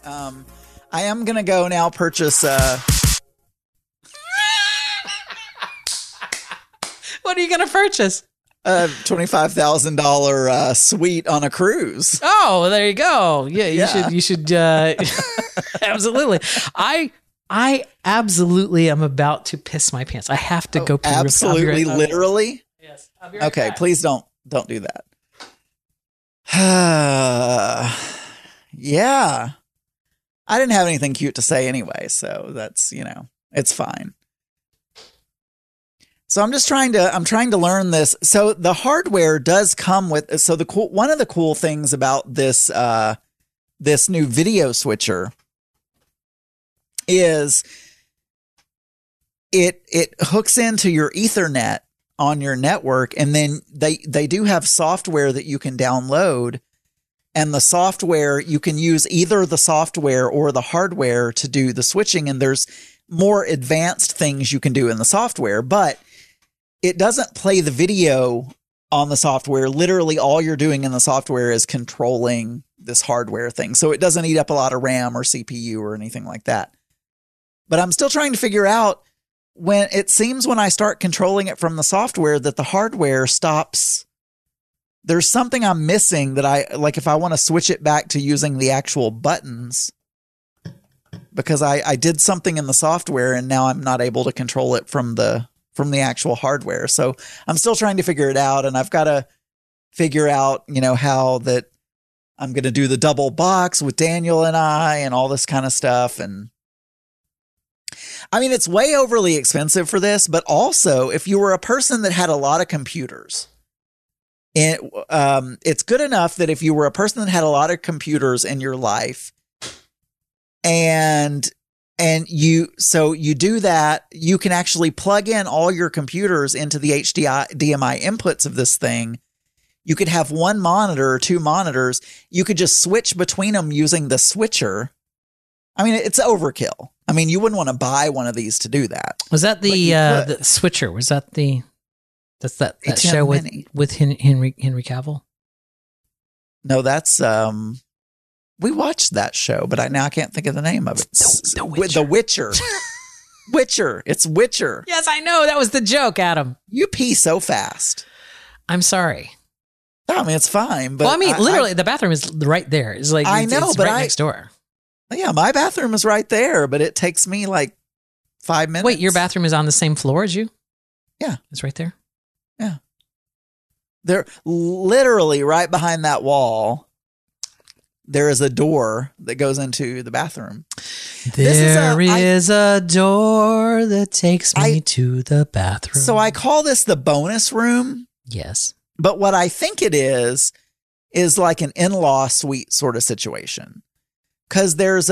I am going to go now purchase... What are you going to purchase? A $25,000 suite on a cruise. Oh, there you go. Yeah, you should absolutely. I absolutely am about to piss my pants. I have to go pee. Absolutely, literally? Yes. I'll be right okay, back. please don't do that. Yeah. I didn't have anything cute to say anyway, so that's, it's fine. So I'm trying to learn this. So the hardware does come with, so one of the cool things about this new video switcher is it hooks into your Ethernet on your network, and then they do have software that you can download, and the software, you can use either the software or the hardware to do the switching, and there's more advanced things you can do in the software, but it doesn't play the video on the software. Literally all you're doing in the software is controlling this hardware thing. So it doesn't eat up a lot of RAM or CPU or anything like that. But I'm still trying to figure out when I start controlling it from the software that the hardware stops. There's something I'm missing that if I want to switch it back to using the actual buttons, because I did something in the software and now I'm not able to control it from the actual hardware. So I'm still trying to figure it out, and I've got to figure out, how that I'm going to do the double box with Daniel and I and all this kind of stuff. And I mean, it's way overly expensive for this, but also if you were a person that had a lot of computers, it's good enough that if you were a person that had a lot of computers in your life and you do that, you can actually plug in all your computers into the HDMI inputs of this thing. You could have one monitor or two monitors. You could just switch between them using the switcher. I mean, it's overkill. I mean, you wouldn't want to buy one of these to do that. Was that the switcher? Was that that show with Henry Cavill? No, that's we watched that show, but I can't think of the name of it. The Witcher. The Witcher. Witcher. It's Witcher. Yes, I know. That was the joke, Adam. You pee so fast. I'm sorry. No, I mean, it's fine. But well, I mean, literally, the bathroom is right there. It's like, I know, it's but right next door. Yeah, my bathroom is right there, but it takes me like 5 minutes. Wait, your bathroom is on the same floor as you? Yeah. It's right there? Yeah. They're literally right behind that wall. There is a door that goes into the bathroom. There is a door that takes me to the bathroom. So I call this the bonus room. Yes. But what I think it is like an in-law suite sort of situation. Cause it's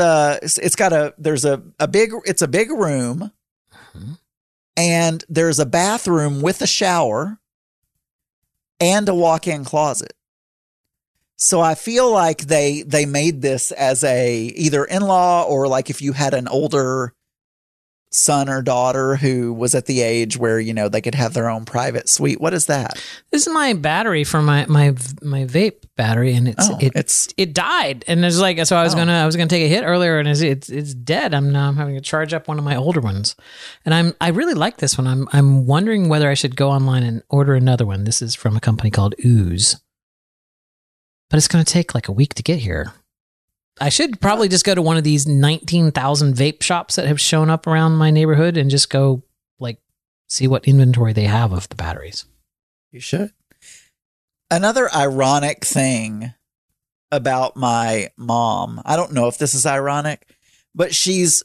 a big room, and there's a bathroom with a shower and a walk-in closet. So I feel like they made this as either in-law, or like if you had an older son or daughter who was at the age where, they could have their own private suite. What is that? This is my battery for my vape battery, and it died. And it's like, so I was gonna take a hit earlier, and it's dead. I'm having to charge up one of my older ones, and I really like this one. I'm wondering whether I should go online and order another one. This is from a company called Ooze, but it's going to take like a week to get here. I should probably just go to one of these 19,000 vape shops that have shown up around my neighborhood and just go see what inventory they have of the batteries. You should. Another ironic thing about my mom, I don't know if this is ironic, but she's,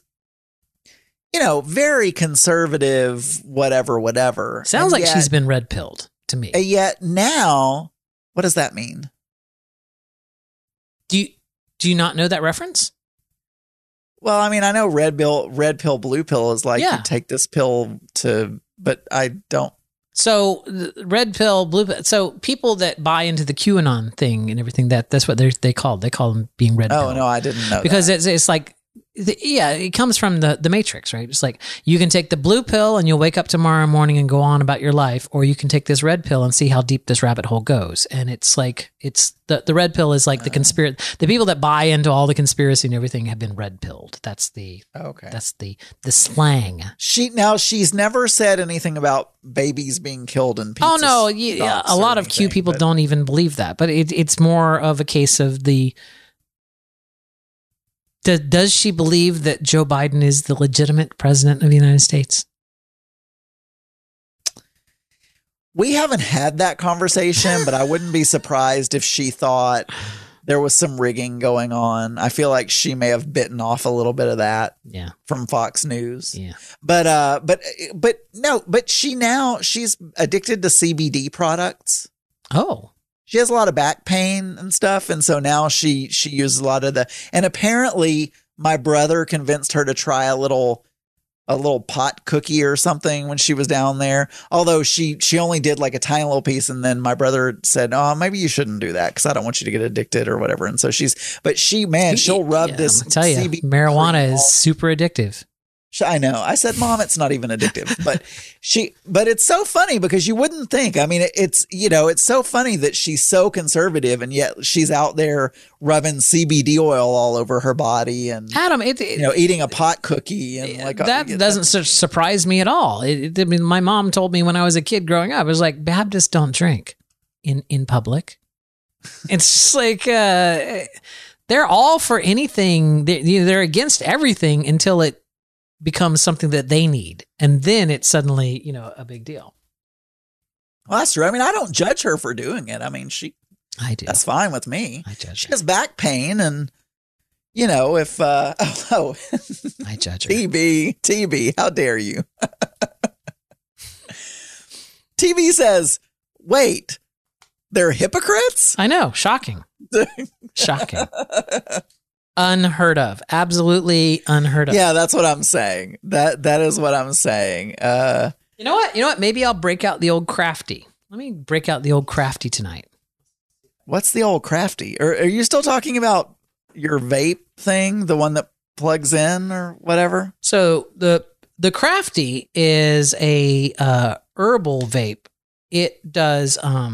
very conservative, whatever. Sounds like she's been red pilled to me. Yet now, what does that mean? Do you not know that reference? Well, I mean, I know red pill, blue pill is like, Yeah. you take this pill but I don't. So red pill, blue pill. So people that buy into the QAnon thing and everything, that's what they call them being red pill. Oh, no, I didn't know because that. it's like it comes from the Matrix, right? It's like you can take the blue pill and you'll wake up tomorrow morning and go on about your life, or you can take this red pill and see how deep this rabbit hole goes. And it's like it's the red pill is like the people that buy into all the conspiracy and everything have been red pilled. That's the slang. She's never said anything about babies being killed in pizza. Oh no, a lot of Q people don't even believe that, but it's more of a case of the. Does she believe that Joe Biden is the legitimate president of the United States? We haven't had that conversation, but I wouldn't be surprised if she thought there was some rigging going on. I feel like she may have bitten off a little bit of that from Fox News. Yeah. But she's addicted to CBD products. Oh. She has a lot of back pain and stuff, and so now she uses a lot of and apparently my brother convinced her to try a little pot cookie or something when she was down there. Although she only did like a tiny little piece, and then my brother said, "Oh, maybe you shouldn't do that because I don't want you to get addicted or whatever." And so she'll rub this. I tell you, marijuana is super addictive. I know. I said, Mom, it's not even addictive, but it's so funny because you wouldn't think. I mean, it's so funny that she's so conservative and yet she's out there rubbing CBD oil all over her body and Adam, eating a pot cookie and that doesn't surprise me at all. I mean, my mom told me when I was a kid growing up, it was like Baptists don't drink in public. It's just like they're all for anything. They're against everything until it becomes something that they need. And then it's suddenly, a big deal. Well, that's true. I mean, I don't judge her for doing it. I mean, I do. That's fine with me. I judge She has back pain and, if, I judge her. TB, how dare you? TV says, wait, they're hypocrites? I know. Shocking. Shocking. Unheard of. Absolutely unheard of. Yeah, that's what I'm saying. That is what I'm saying. You know what? Maybe I'll break out the old crafty. Let me break out the old crafty tonight. What's the old crafty? Or are you still talking about your vape thing, the one that plugs in or whatever? So the crafty is a herbal vape. It does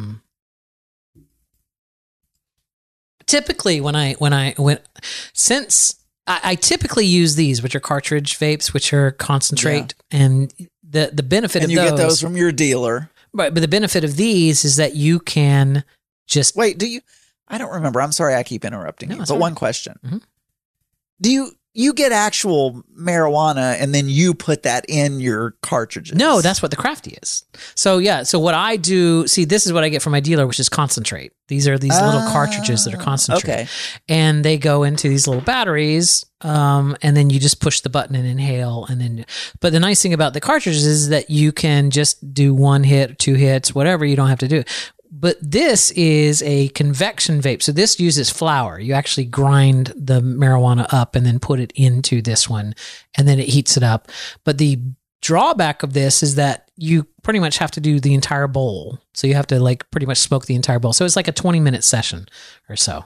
typically since I typically use these, which are cartridge vapes, which are concentrate, and the benefit of those. And you get those from your dealer. Right, but the benefit of these is that you can just... Wait, I don't remember. I'm sorry I keep interrupting you, but right. One question. Mm-hmm. Do you get actual marijuana and then you put that in your cartridges? No, that's what the crafty is. So what I do, this is what I get from my dealer, which is concentrate. These are these little cartridges that are concentrate. Okay. And they go into these little batteries, and then you just push the button and inhale. But the nice thing about the cartridges is that you can just do 1 hit, 2 hits, whatever. You don't have to do. But this is a convection vape. So this uses flour. You actually grind the marijuana up and then put it into this one, and then it heats it up. But the drawback of this is that you pretty much have to do the entire bowl. So you have to pretty much smoke the entire bowl. So it's like a 20-minute session or so.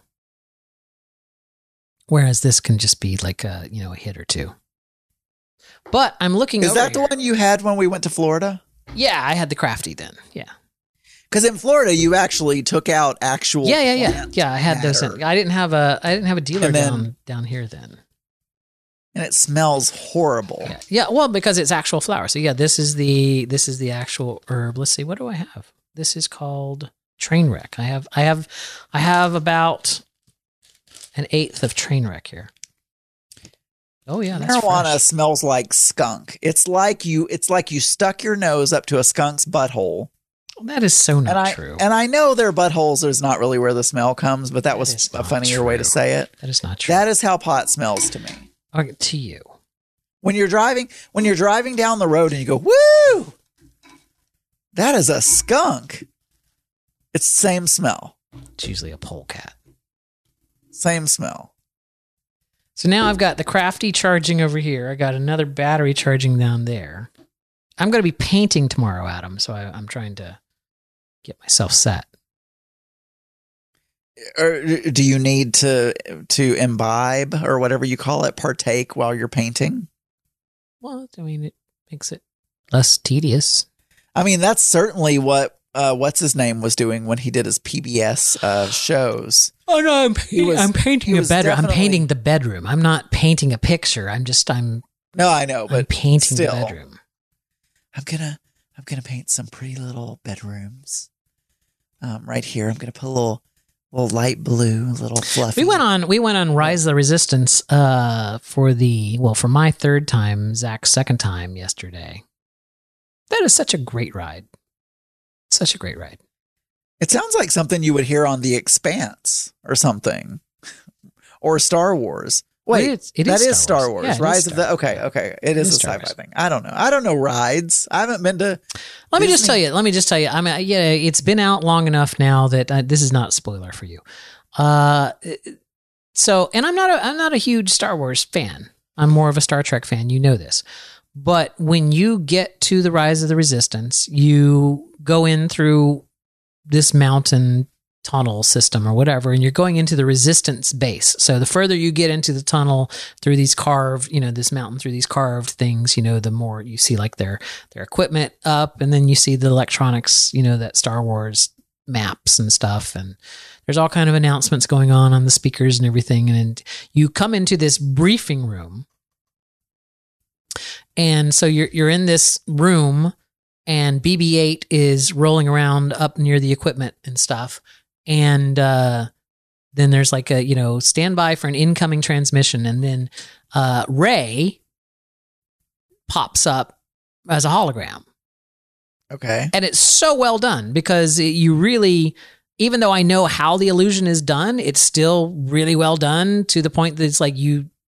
Whereas this can just be like a hit or two. But I'm looking over. Is that the one you had when we went to Florida? Yeah, I had the crafty then. Yeah. Because in Florida, you actually took out actual. Yeah. I had those. I didn't have a dealer down here then. And it smells horrible. Yeah. Well, because it's actual flower. So yeah, this is the actual herb. Let's see. What do I have? This is called Trainwreck. I have about 1/8 of Trainwreck here. Oh yeah, that's marijuana fresh. Smells like skunk. It's like you stuck your nose up to a skunk's butthole. That is so not true. And I know their buttholes is not really where the smell comes, but that was a funnier way to say it. That is not true. That is how pot smells to me. Okay, to you. When you're driving down the road and you go, woo, that is a skunk. It's the same smell. It's usually a polecat. Same smell. So now I've got the crafty charging over here. I got another battery charging down there. I'm going to be painting tomorrow, Adam, so I'm trying to get myself set. or do you need to imbibe or whatever you call it, partake while you're painting? Well, I mean, it makes it less tedious. I mean, that's certainly what what's his name was doing when he did his PBS shows. Oh no, I'm painting a bedroom. I'm painting the bedroom. I'm not painting a picture. No, I know, but I'm painting still, the bedroom. I'm gonna paint some pretty little bedrooms. Right here, I'm gonna put a little light blue, a little fluffy. We went on Rise of the Resistance for my third time, Zach's second time yesterday. That is such a great ride. Such a great ride. It sounds like something you would hear on The Expanse or something, or Star Wars. Wait, that is Star Wars. Yeah, Rise of the okay. It is a sci-fi thing. I don't know rides. I haven't been to. Let me just tell you. I mean, yeah, it's been out long enough now that this is not a spoiler for you. So, and I'm not a huge Star Wars fan. I'm more of a Star Trek fan. You know this. But when you get to the Rise of the Resistance, you go in through this mountain tunnel system or whatever, and you're going into the Resistance base. So the further you get into the tunnel through these carved, this mountain through these carved things, the more you see like their equipment up, and then you see the electronics, that Star Wars maps and stuff, and there's all kind of announcements going on the speakers and everything, and you come into this briefing room. And so you're in this room, and BB-8 is rolling around up near the equipment and stuff. And then there's like a, stand by for an incoming transmission. And then Rey pops up as a hologram. Okay. And it's so well done because you really, even though I know how the illusion is done, it's still really well done to the point that it's like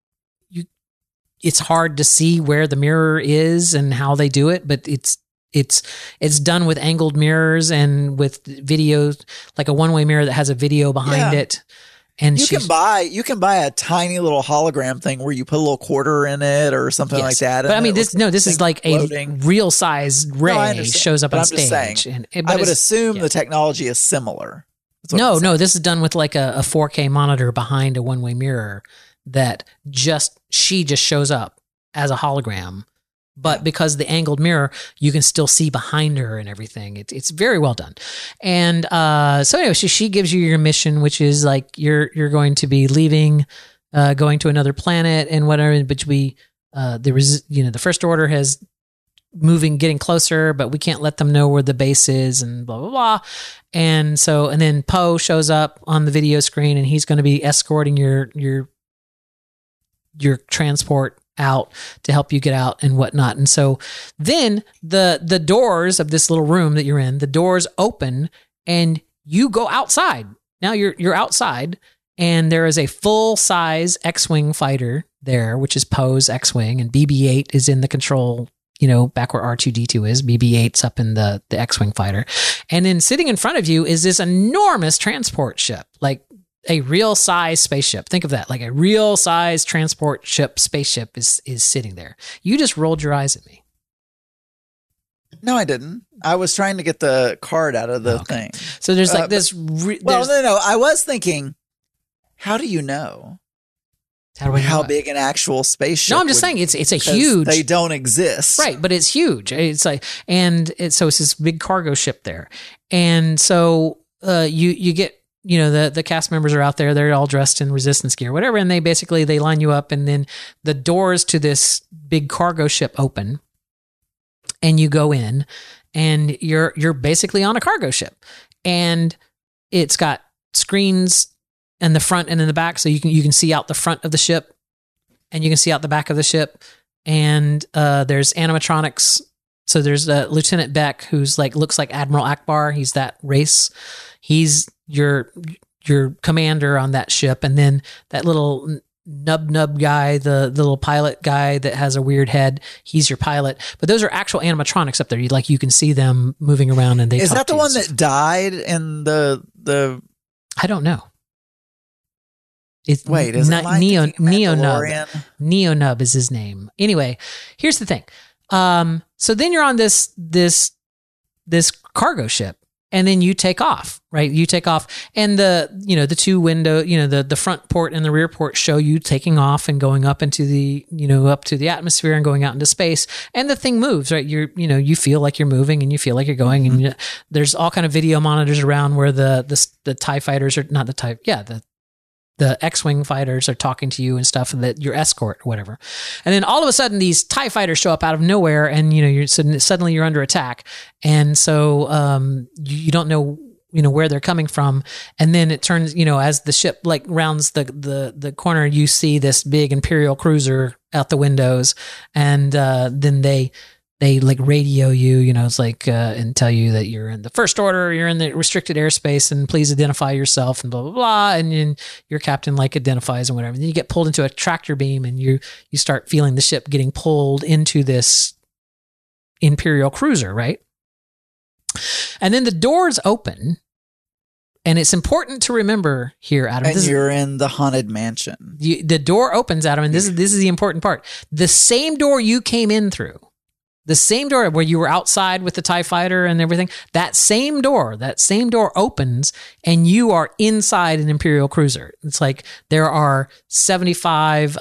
it's hard to see where the mirror is and how they do it, but it's done with angled mirrors and with videos, like a one-way mirror that has a video behind it. And you can buy a tiny little hologram thing where you put a little quarter in it or something like that. But I mean, this is like floating. A real size Rey shows up on stage. I would assume the technology is similar. No, this is done with like a 4K monitor behind a one-way mirror that she just shows up as a hologram. But because the angled mirror, you can still see behind her and everything. It's very well done. And so anyway, she gives you your mission, which is like you're going to be leaving, going to another planet and whatever. But the First Order has getting closer, but we can't let them know where the base is and blah, blah, blah. And then Poe shows up on the video screen, and he's going to be escorting your transport out to help you get out and whatnot. And so then the doors of this little room that you're in, the doors open and you go outside. Now you're outside, and there is a full-size X-Wing fighter there, which is Poe's X-Wing, and BB-8 is in the control, back where R2-D2 is. BB-8's up in the X-Wing fighter. And then sitting in front of you is this enormous transport ship, like a real size spaceship. Think of that. Like a real size transport ship spaceship is sitting there. You just rolled your eyes at me. No, I didn't. I was trying to get the card out of the thing. So there's like this. No. I was thinking, how do you know? How big an actual spaceship? No, I'm just saying it's a huge. They don't exist, right? But it's huge. It's like, so it's this big cargo ship there, and so you get. The cast members are out there. They're all dressed in Resistance gear, whatever. And they line you up, and then the doors to this big cargo ship open, and you go in, and you're basically on a cargo ship, and it's got screens in the front and in the back, so you can see out the front of the ship, and you can see out the back of the ship, and there's animatronics. So there's Lieutenant Beck, who's looks like Admiral Akbar. He's that race. He's your commander on that ship, and then that little nub guy, the little pilot guy that has a weird head, he's your pilot. But those are actual animatronics up there. You can see them moving around, and is that the one that died in the? I don't know. Is it like Neo-Nub? Neo-Nub is his name. Anyway, here's the thing. So then you're on this cargo ship. and then you take off, right? You take off, and the two window, the front port and the rear port show you taking off and going up into the, up to the atmosphere and going out into space, and the thing moves, right? You feel like you're moving and you feel like you're going, and there's all kind of video monitors around where the TIE fighters are not the TIE, the X-Wing fighters are talking to you and stuff, and that your escort or whatever. And then all of a sudden these TIE fighters show up out of nowhere, and you're suddenly you're under attack. And so you don't know where they're coming from. And then it turns, as the ship like rounds the corner, you see this big Imperial cruiser out the windows, and then they like radio you, it's like, and tell you that you're in the First Order, you're in the restricted airspace, and please identify yourself, and blah, blah, blah. And then your captain like identifies and whatever. And then you get pulled into a tractor beam, and you start feeling the ship getting pulled into this Imperial cruiser, right? And then the doors open, and it's important to remember here, Adam. And you're in the haunted mansion. The door opens, Adam, and this is the important part. The same door you came in through. The same door where you were outside with the TIE fighter and everything, that same door opens, and you are inside an Imperial cruiser. It's like there are 75,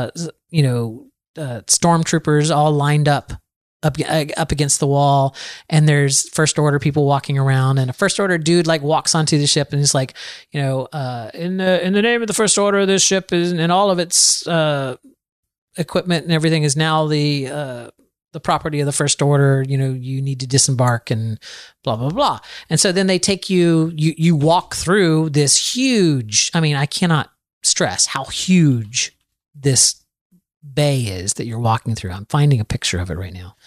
stormtroopers all lined up against the wall, and there's First Order people walking around, and a First Order dude like walks onto the ship and is like, in the name of the First Order, this ship is, and all of its equipment and everything is now the property of the First Order, you need to disembark and blah, blah, blah. And so then they take you walk through this huge, I cannot stress how huge this bay is that you're walking through. I'm finding a picture of it right now.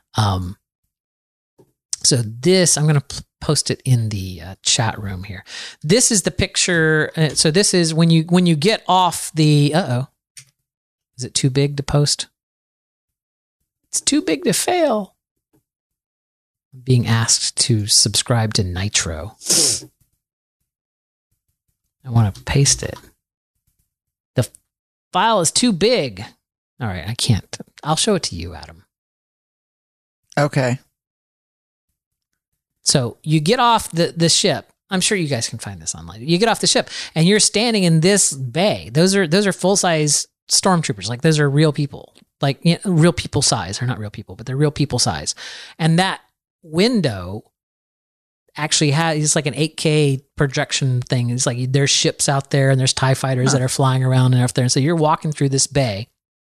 So this, I'm going to post it in the chat room here. This is the picture. So this is when you get off the, is it too big to post? It's too big to fail. I'm being asked to subscribe to Nitro. I want to paste it. The file is too big. All right, I can't. I'll show it to you, Adam. Okay. So you get off the ship. I'm sure you guys can find this online. You get off the ship, and you're standing in this bay. Those are full-size stormtroopers. Like, those are real people. Like, real people size. They're not real people, but they're real people size. And that window actually it's like an 8K projection thing. It's like there's ships out there, and there's TIE fighters that are flying around and up there. And so you're walking through this bay,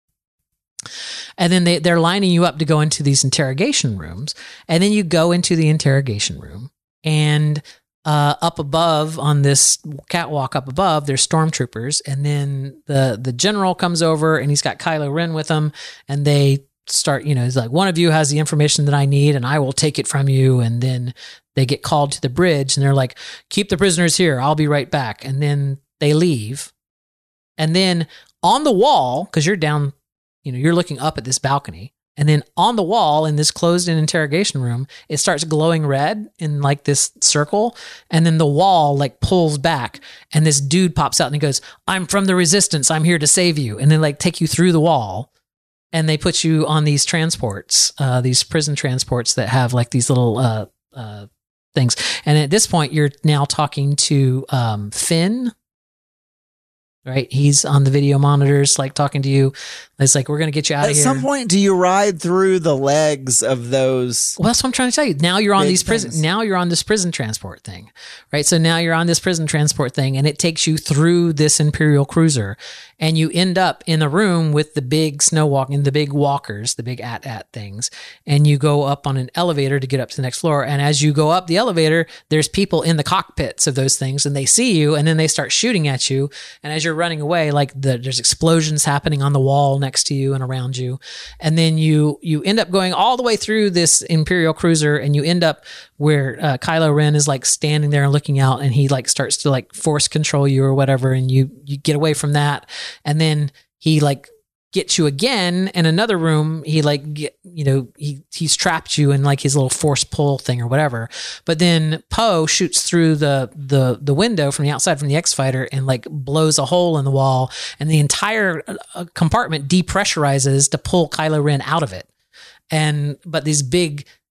and then they're lining you up to go into these interrogation rooms. And then you go into the interrogation room, and up above on this catwalk up above, there's stormtroopers, and then the general comes over, and he's got Kylo Ren with him, and they start, he's like, one of you has the information that I need, and I will take it from you. And then they get called to the bridge, and they're like, keep the prisoners here, I'll be right back. And then they leave. And then on the wall, because you're down, you're looking up at this balcony, and then on the wall in this closed-in interrogation room, it starts glowing red in like this circle. And then the wall like pulls back, and this dude pops out and he goes, I'm from the Resistance. I'm here to save you. And then like take you through the wall, and they put you on these transports, these prison transports that have like these little things. And at this point, you're now talking to Finn. Right, he's on the video monitors, like talking to you. It's like, we're going to get you out of here. At some point, do you ride through the legs of those? Well, that's what I'm trying to tell you. Now you're on these prison. Now you're on this prison transport thing, right? So now you're on this prison transport thing, and it takes you through this Imperial cruiser, and you end up in the room with the big snow walking, the big walkers, the big AT-AT things, and you go up on an elevator to get up to the next floor. And as you go up the elevator, there's people in the cockpits of those things, and they see you, and then they start shooting at you. And as you're running away, like there's explosions happening on the wall next to you and around you. And then you end up going all the way through this Imperial cruiser, and you end up where Kylo Ren is like standing there and looking out, and he like starts to like force control you or whatever, and you get away from that. And then he like gets you again in another room. He like, he's trapped you in like his little force pull thing or whatever. But then Poe shoots through the window from the outside from the X-Fighter and like blows a hole in the wall, and the entire compartment depressurizes to pull Kylo Ren out of it. But these big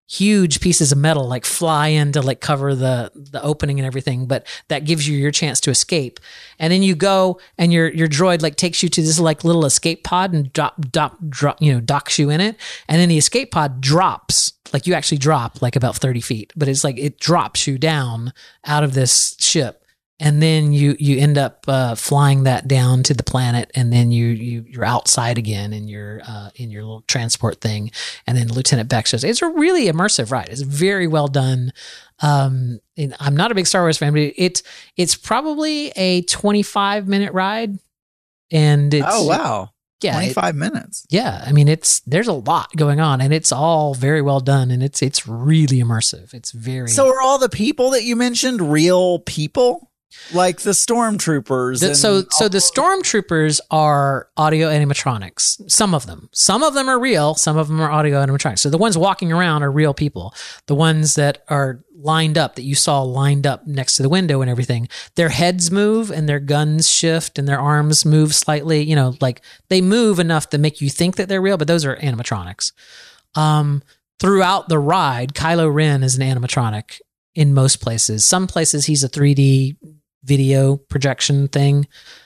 huge pieces of metal like fly in to like cover the opening and everything, but that gives you your chance to escape. And then you go and your droid like takes you to this like little escape pod and docks you in it. And then the escape pod drops, like you actually drop like about 30 feet, but it's like it drops you down out of this ship. And then you end up flying that down to the planet, and then you're outside again in your little transport thing. And then Lieutenant Beck shows. It's a really immersive ride. It's very well done. I'm not a big Star Wars fan, but it's probably a 25-minute ride. And it's, oh wow, yeah, 25 minutes. Yeah, I mean there's a lot going on, and it's all very well done, and it's really immersive. It's very. So are all the people that you mentioned real people? Like the stormtroopers. So the stormtroopers are audio animatronics. Some of them are real. Some of them are audio animatronics. So the ones walking around are real people. The ones that are lined up, that you saw lined up next to the window and everything, their heads move and their guns shift and their arms move slightly. You know, like they move enough to make you think that they're real, but those are animatronics. Throughout the ride, Kylo Ren is an animatronic in most places. Some places he's a 3D video projection thing.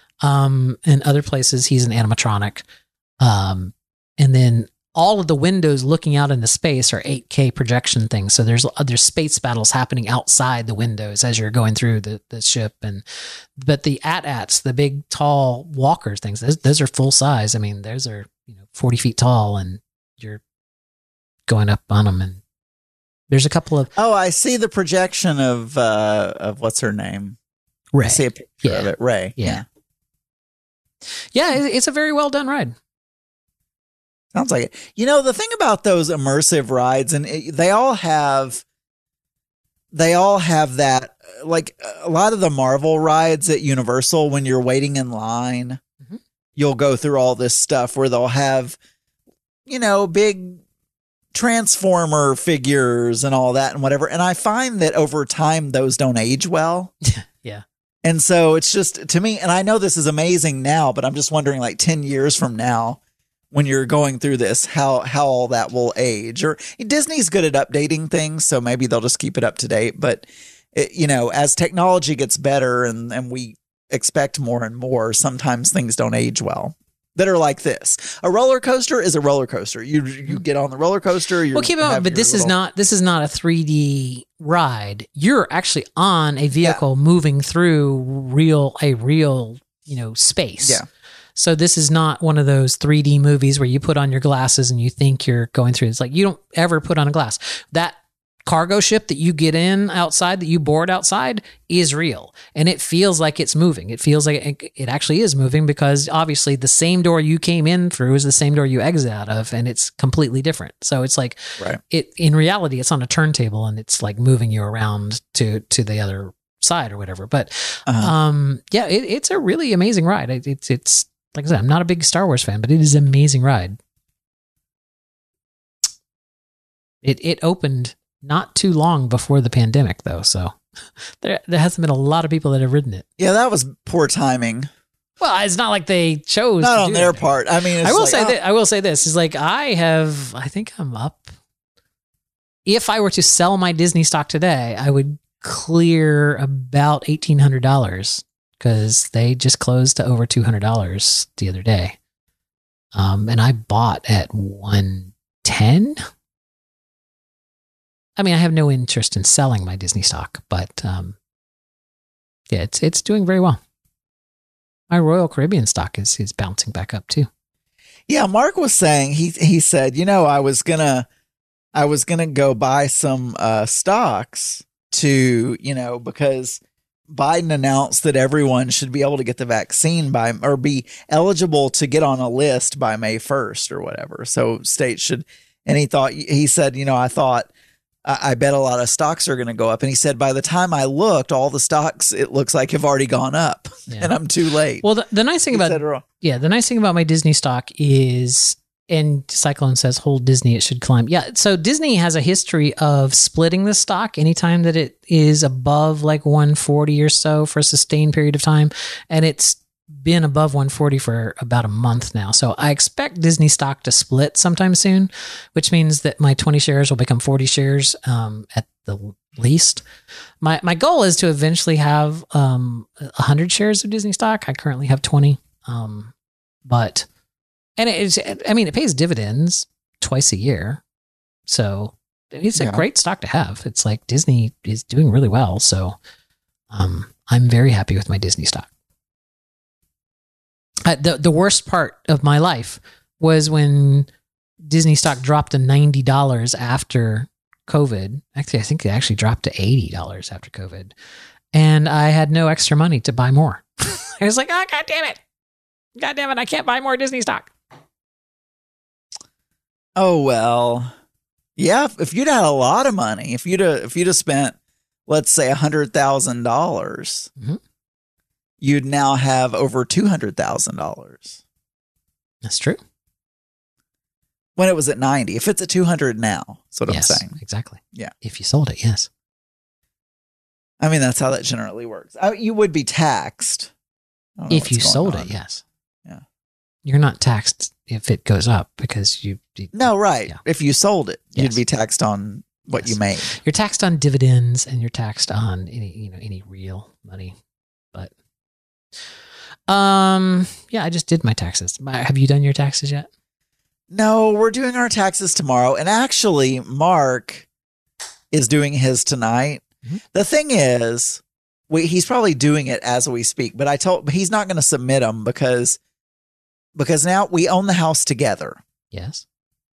In other places he's an animatronic. And then all of the windows looking out into space are 8K projection things. So there's space battles happening outside the windows as you're going through the ship. But the AT-ATs, the big tall walker things, those are full size. I mean, those are 40 feet tall, and you're going up on them. And there's a couple of I see the projection of what's her name? Rey. I see a picture of it. Rey. Yeah. It's a very well done ride. Sounds like it. The thing about those immersive rides, and they all have that, like a lot of the Marvel rides at Universal, when you're waiting in line, you'll go through all this stuff where they'll have, big Transformer figures and all that and whatever. And I find that over time, those don't age well. Yeah. And so it's just, to me, and I know this is amazing now, but I'm just wondering, like 10 years from now, when you're going through this, how all that will age. Or Disney's good at updating things, so maybe they'll just keep it up to date. But, as technology gets better and we expect more and more, sometimes things don't age well. That are like this. A roller coaster is a roller coaster. You get on the roller coaster. Well, keep in mind, but this is not a 3D ride. You're actually on a vehicle moving through a real space. Yeah. So this is not one of those 3D movies where you put on your glasses and you think you're going through. It's like you don't ever put on a glass. That cargo ship that you get in outside, that you board outside, is real. And it feels like it's moving. It feels like it actually is moving, because obviously the same door you came in through is the same door you exit out of, and it's completely different. So it's like, in reality, it's on a turntable and it's like moving you around to the other side or whatever. But it's a really amazing ride. It's like I said, I'm not a big Star Wars fan, but it is an amazing ride. It opened not too long before the pandemic, though, so there hasn't been a lot of people that have ridden it. Yeah, that was poor timing. Well, it's not like they chose. Not to on do their that. part. I mean, I will say this is like I think I'm up. If I were to sell my Disney stock today, I would clear about $1,800, because they just closed to over $200 the other day. And I bought at $110. I mean, I have no interest in selling my Disney stock, but it's doing very well. My Royal Caribbean stock is bouncing back up too. Yeah, Mark was saying he said, I was gonna go buy some stocks to because Biden announced that everyone should be able to get the vaccine or be eligible to get on a list by May 1st or whatever. So states should, and he said, I thought. I bet a lot of stocks are going to go up. And he said, by the time I looked, all the stocks, it looks like, have already gone up, and I'm too late. Well, the nice thing the nice thing about my Disney stock is, and Cyclone says, hold Disney, it should climb. Yeah. So Disney has a history of splitting the stock anytime that it is above like 140 or so for a sustained period of time. And it's been above 140 for about a month now. So I expect Disney stock to split sometime soon, which means that my 20 shares will become 40 shares at the least. My goal is to eventually have 100 shares of Disney stock. I currently have 20. But it pays dividends twice a year. So it's a great stock to have. It's like Disney is doing really well. So I'm very happy with my Disney stock. The worst part of my life was when Disney stock dropped to $90 after COVID. Actually, I think it actually dropped to $80 after COVID. And I had no extra money to buy more. I was like, oh, God damn it. God damn it, I can't buy more Disney stock. Oh, well. Yeah, if you'd had a lot of money, if you'd have spent, let's say, $100,000, you'd now have over $200,000. That's true. When it was at 90. If it's at 200 now, that's what I'm saying. Exactly. Yeah. If you sold it, yes. I mean, that's how that generally works. You would be taxed. If you sold it, yes. Yeah. You're not taxed if it goes up because you no, right. Yeah. If you sold it, you'd yes. be taxed on what you made. You're taxed on dividends and you're taxed on any real money. But I just did my taxes. Have you done your taxes yet? No, we're doing our taxes tomorrow. And actually, Mark is doing his tonight. Mm-hmm. The thing is, he's probably doing it as we speak, but he's not going to submit them because now we own the house together. Yes.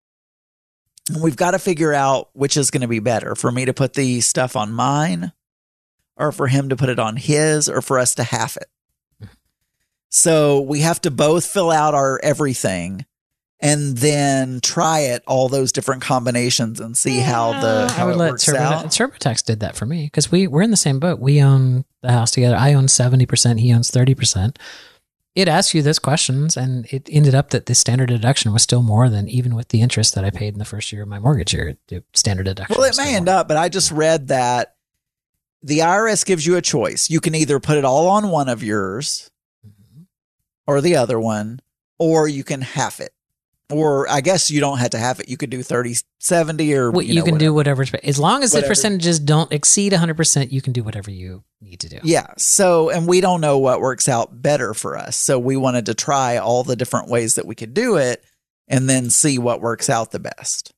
And we've got to figure out which is going to be better, for me to put the stuff on mine or for him to put it on his or for us to half it. Mm-hmm. So we have to both fill out our everything and then try it, all those different combinations, and see how it works out. TurboTax did that for me because we're in the same boat. We own the house together. I own 70%. He owns 30%. It asks you those questions, and it ended up that the standard deduction was still more than even with the interest that I paid in the first year of my mortgage year. The standard deduction. Well, it may end up, but I just read that the IRS gives you a choice. You can either put it all on one of yours or the other one, or you can half it. Or I guess you don't have to have it. You could do 30/70 or you can do whatever. As long as the percentages don't exceed 100%, you can do whatever you need to do. Yeah. So, and we don't know what works out better for us. So we wanted to try all the different ways that we could do it and then see what works out the best.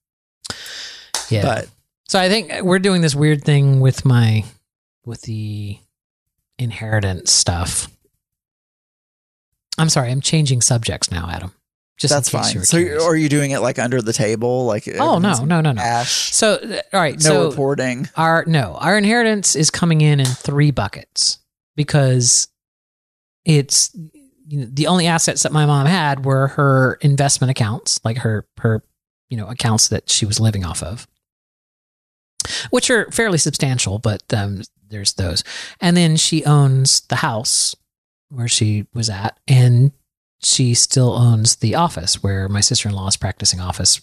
Yeah. So I think we're doing this weird thing with the inheritance stuff. I'm sorry. I'm changing subjects now, Adam. That's fine. So are you doing it like under the table? Like no. Cash? So, all right. No reporting. Our inheritance is coming in 3 buckets because it's the only assets that my mom had were her investment accounts, like her accounts that she was living off of, which are fairly substantial, but there's those. And then she owns the house where she was at, and she still owns the office where my sister-in-law is practicing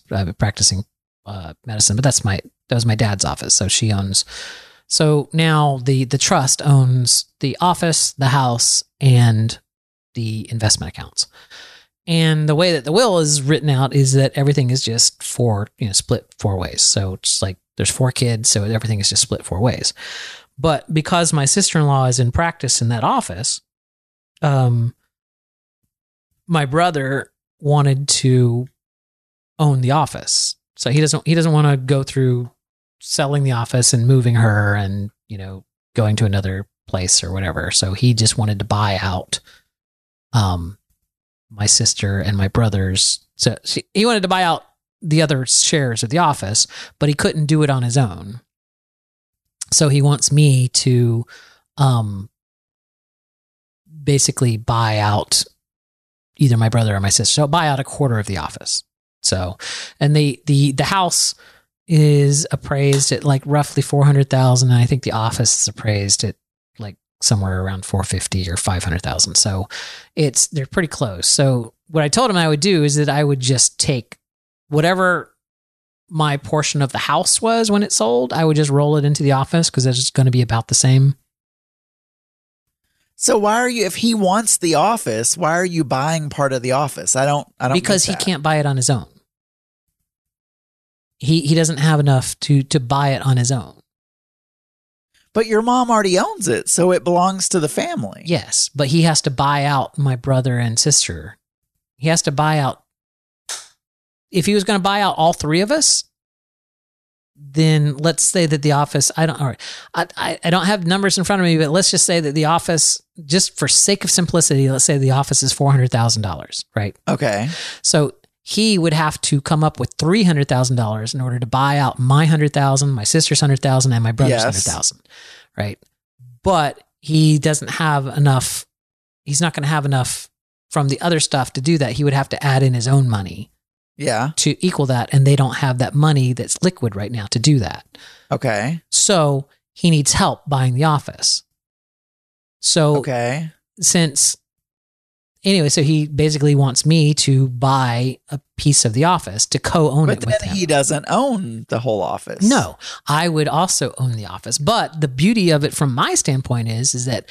medicine, but that was my dad's office. So she owns. So now the trust owns the office, the house, and the investment accounts. And the way that the will is written out is that everything is just split 4 ways. So it's like there's 4 kids, so everything is just split 4 ways. But because my sister-in-law is in practice in that office, my brother wanted to own the office. So he doesn't want to go through selling the office and moving her and, going to another place or whatever. So he just wanted to buy out my sister and my brother's. So he wanted to buy out the other shares of the office, but he couldn't do it on his own. So he wants me to basically buy out either my brother or my sister. So buy out a quarter of the office. So, and the house is appraised at like roughly $400,000. And I think the office is appraised at like somewhere around $450,000 or $500,000. So they're pretty close. So what I told him I would do is that I would just take whatever my portion of the house was when it sold, I would just roll it into the office because it's just going to be about the same. So why are you, if he wants the office, why are you buying part of the office? I don't because he can't buy it on his own. He doesn't have enough to buy it on his own. But your mom already owns it, so it belongs to the family. Yes, but he has to buy out my brother and sister. He has to buy out. If he was going to buy out all three of us, then let's say that the office, I don't have numbers in front of me, but let's just say that the office, just for sake of simplicity, let's say the office is $400,000, right? Okay. So he would have to come up with $300,000 in order to buy out my $100,000, my sister's $100,000, and my brother's $100,000, right? But he doesn't have enough. He's not going to have enough from the other stuff to do that. He would have to add in his own money. Yeah. To equal that. And they don't have that money that's liquid right now to do that. Okay. So he needs help buying the office. So okay. Anyway, so he basically wants me to buy a piece of the office to co-own it with him. But then he doesn't own the whole office. No, I would also own the office. But the beauty of it from my standpoint is that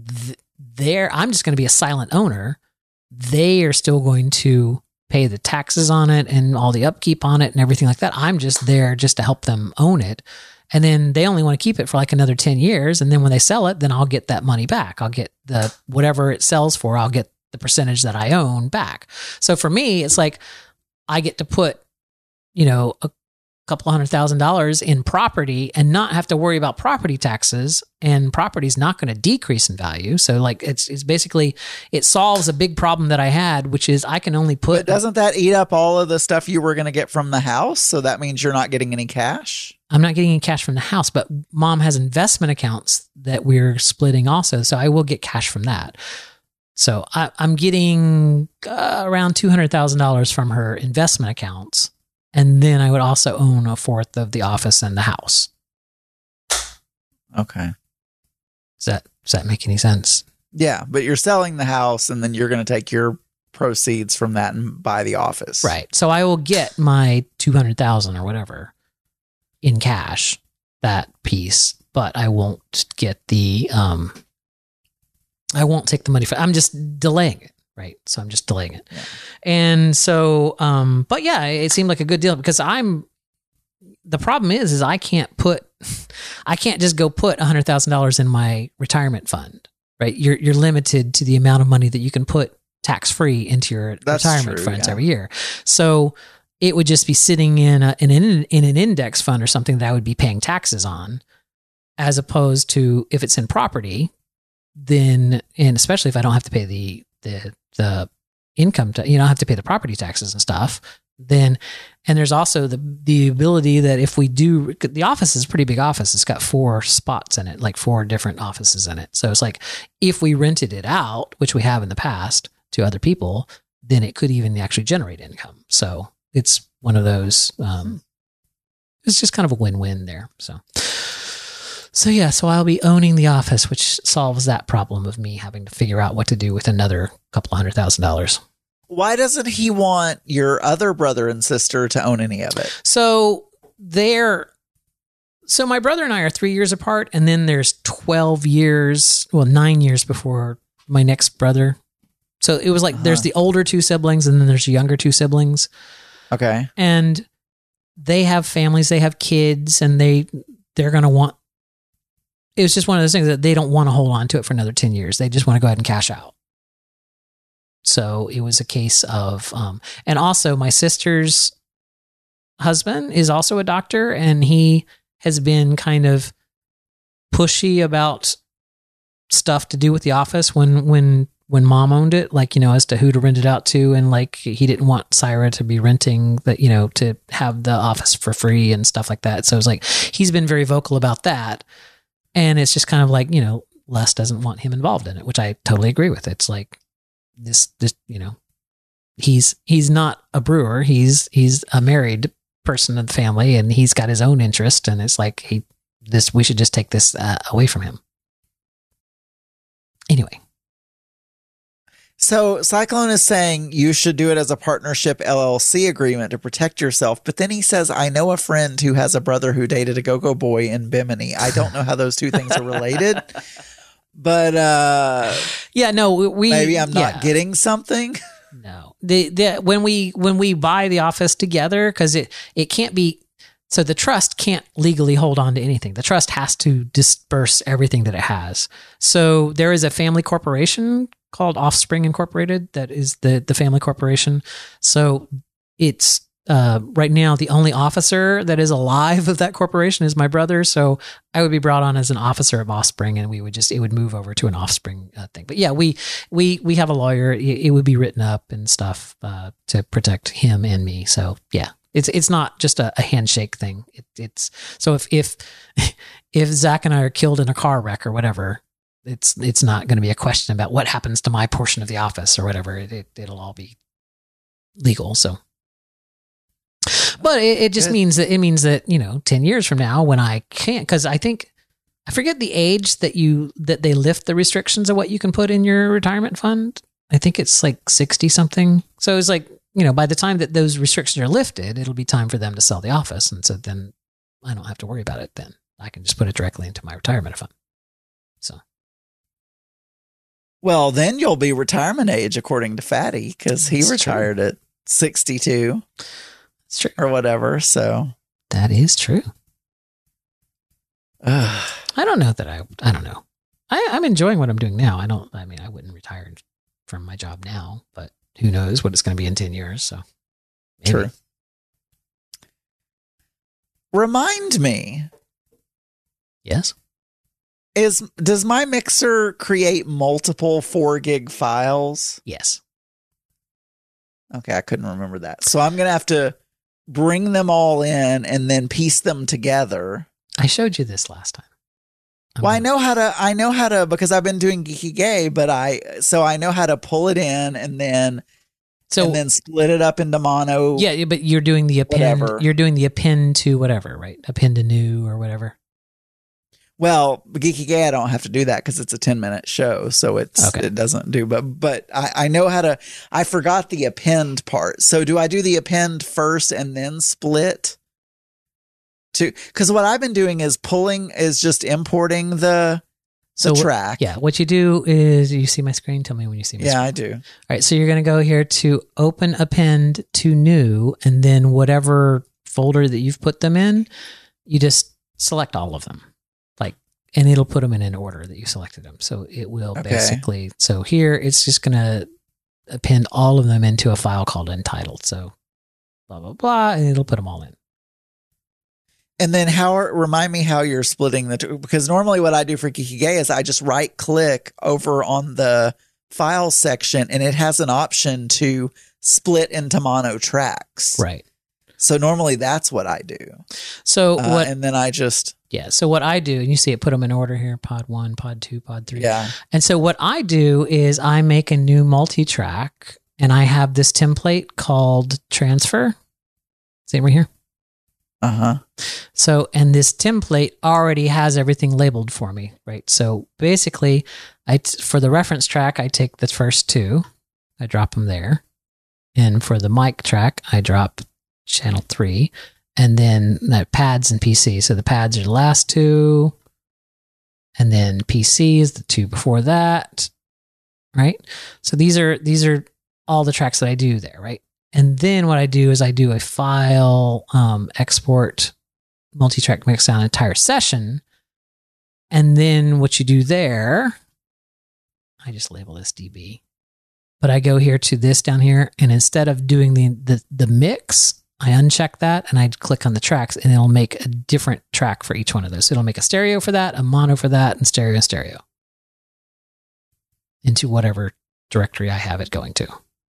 I'm just going to be a silent owner. They are still going to pay the taxes on it and all the upkeep on it and everything like that. I'm just there just to help them own it. And then they only want to keep it for like another 10 years. And then when they sell it, then I'll get that money back. I'll get whatever it sells for, I'll get the percentage that I own back. So for me, it's like I get to put, a couple $100,000 in property and not have to worry about property taxes, and property's not going to decrease in value. So like it's basically, it solves a big problem that I had, which is I can only put. But doesn't that eat up all of the stuff you were going to get from the house? So that means you're not getting any cash? I'm not getting any cash from the house, but mom has investment accounts that we're splitting also. So I will get cash from that. So I'm getting around $200,000 from her investment accounts. And then I would also own a fourth of the office and the house. Okay. Does that make any sense? Yeah, but you're selling the house and then you're going to take your proceeds from that and buy the office. Right. So I will get my $200,000 or whatever in cash, that piece, but I won't get the I won't take the money I'm just delaying it. Right. So I'm just delaying it. Yeah. And so, but yeah, it seemed like a good deal because the problem is I can't just go put $100,000 in my retirement fund, right? You're limited to the amount of money that you can put tax-free into your retirement funds every year. So it would just be sitting in an index fund or something that I would be paying taxes on, as opposed to if it's in property, then, and especially if I don't have to pay the income, you don't have to pay the property taxes and stuff. Then, and there's also the ability that if we do, the office is a pretty big office. It's got 4 spots in it, like 4 different offices in it. So it's like, if we rented it out, which we have in the past to other people, then it could even actually generate income. So it's one of those, it's just kind of a win-win there. So yeah, so I'll be owning the office, which solves that problem of me having to figure out what to do with another couple $100,000. Why doesn't he want your other brother and sister to own any of it? So my brother and I are 3 years apart, and then there's 9 years before my next brother. So it was like there's the older 2 siblings, and then there's the younger 2 siblings. Okay. And they have families, they have kids, and they're going to want. It was just one of those things that they don't want to hold on to it for another 10 years. They just want to go ahead and cash out. So it was a case of, and also my sister's husband is also a doctor, and he has been kind of pushy about stuff to do with the office when mom owned it, like, as to who to rent it out to. And like, he didn't want Syra to be renting that, to have the office for free and stuff like that. So it was like, he's been very vocal about that. And it's just kind of like, Les doesn't want him involved in it, which I totally agree with. It's like this, he's not a brewer. He's a married person of the family, and he's got his own interest. And it's like, we should just take this away from him. Anyway. So Cyclone is saying you should do it as a partnership LLC agreement to protect yourself. But then he says, I know a friend who has a brother who dated a go-go boy in Bimini. I don't know how those two things are related. But yeah, no, maybe I'm not getting something. No, when we buy the office together, because it can't be. So the trust can't legally hold on to anything. The trust has to disperse everything that it has. So there is a family corporation called Offspring Incorporated that is the family corporation. So it's right now the only officer that is alive of that corporation is my brother. So I would be brought on as an officer of Offspring, and it would move over to an Offspring thing. But yeah, we have a lawyer. It would be written up and stuff to protect him and me. So yeah. It's not just a handshake thing. It's so if Zach and I are killed in a car wreck or whatever, it's not going to be a question about what happens to my portion of the office or whatever. It'll all be legal. So, but it just means that 10 years from now when I can't, because I forget the age that they lift the restrictions of what you can put in your retirement fund. I think it's like 60 something. So it's like, by the time that those restrictions are lifted, it'll be time for them to sell the office. And so then I don't have to worry about it then. I can just put it directly into my retirement fund. So. Well, then you'll be retirement age, according to Fatty, because he retired at 62. That's true. Or whatever, so. That is true. I don't know that I don't know. I'm enjoying what I'm doing now. I wouldn't retire from my job now, but who knows what it's going to be in 10 years. So maybe. True. Remind me. Yes. Does my mixer create multiple 4 gig files? Yes. Okay. I couldn't remember that. So I'm going to have to bring them all in and then piece them together. I showed you this last time. I know how to, because I've been doing Geeky Gay, but I know how to pull it in and then split it up into mono. Yeah, but you're doing the append. Whatever. You're doing the append to whatever, right? Append to new or whatever. Well, Geeky Gay, I don't have to do that because it's a 10-minute show, so it doesn't do. But I know how to. I forgot the append part. So do I do the append first and then split? Because what I've been doing is just importing the track. Yeah, what you do is, you see my screen? Tell me when you see my screen. Yeah, I do. All right, so you're going to go here to open append to new, and then whatever folder that you've put them in, you just select all of them. And it'll put them in an order that you selected them. So it will basically, so here it's just going to append all of them into a file called entitled. So blah, blah, blah, and it'll put them all in. And then remind me how you're splitting the two, because normally what I do for Geeky Gay is I just right click over on the file section and it has an option to split into mono tracks. Right. So normally that's what I do. So and then I just. Yeah. So what I do, and you see it put them in order here, pod 1, pod 2, pod 3. Yeah. And so what I do is I make a new multi-track and I have this template called transfer. See it right here? Uh-huh. So, and this template already has everything labeled for me, right? So basically, for the reference track, I take the first 2, I drop them there. And for the mic track, I drop channel 3. And then that pads and PC. So the pads are the last 2. And then PC is the 2 before that. Right? So these are all the tracks that I do there, right? And then what I do is I do a file export multi-track mix down entire session. And then what you do there, I just label this DB. But I go here to this down here, and instead of doing the mix, I uncheck that and I click on the tracks, and it'll make a different track for each one of those. So it'll make a stereo for that, a mono for that, and stereo into whatever directory I have it going to.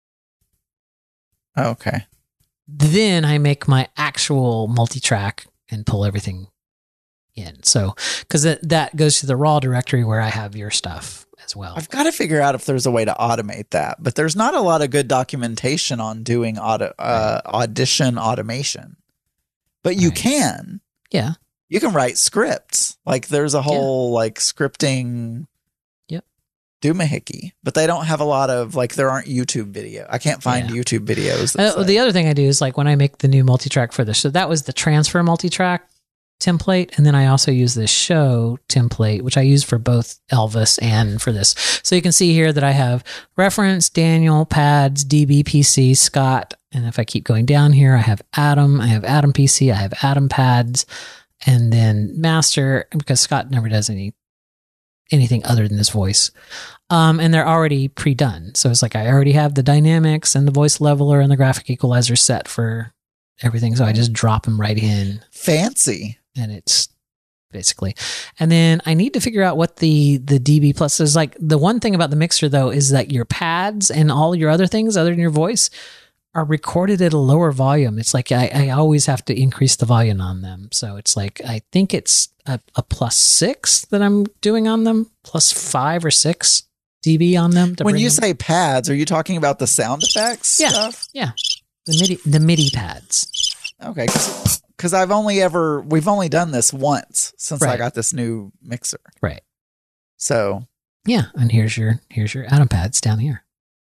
Okay. Then I make my actual multi-track and pull everything in. So, because that goes to the raw directory where I have your stuff as well. I've got to figure out if there's a way to automate that, but there's not a lot of good documentation on doing audition automation. But you can. Yeah. You can write scripts. Like there's a whole scripting doomahickey, but they don't have a lot of there aren't YouTube video. I can't find YouTube videos. The other thing I do is when I make the new multi-track for this, so that was the transfer multi-track. template, and then I also use this show template, which I use for both Elvis and for this. So you can see here that I have reference, Daniel, pads, DB, PC, Scott, and if I keep going down here, I have Adam PC, I have Adam pads, and then master, because Scott never does anything other than this voice. And they're already pre-done. So it's like I already have the dynamics and the voice leveler and the graphic equalizer set for everything. So I just drop them right in. Fancy. And it's basically. And then I need to figure out what the DB plus is. Like the one thing about the mixer though is that your pads and all your other things other than your voice are recorded at a lower volume. It's like I always have to increase the volume on them. So it's like I think it's a +6 that I'm doing on them, +5 or 6 dB on them. When you say pads, are you talking about the sound effects stuff? Yeah. The MIDI pads. Okay. Because we've only done this once since I got this new mixer. Right. So. Yeah. And here's your Atom pads down here.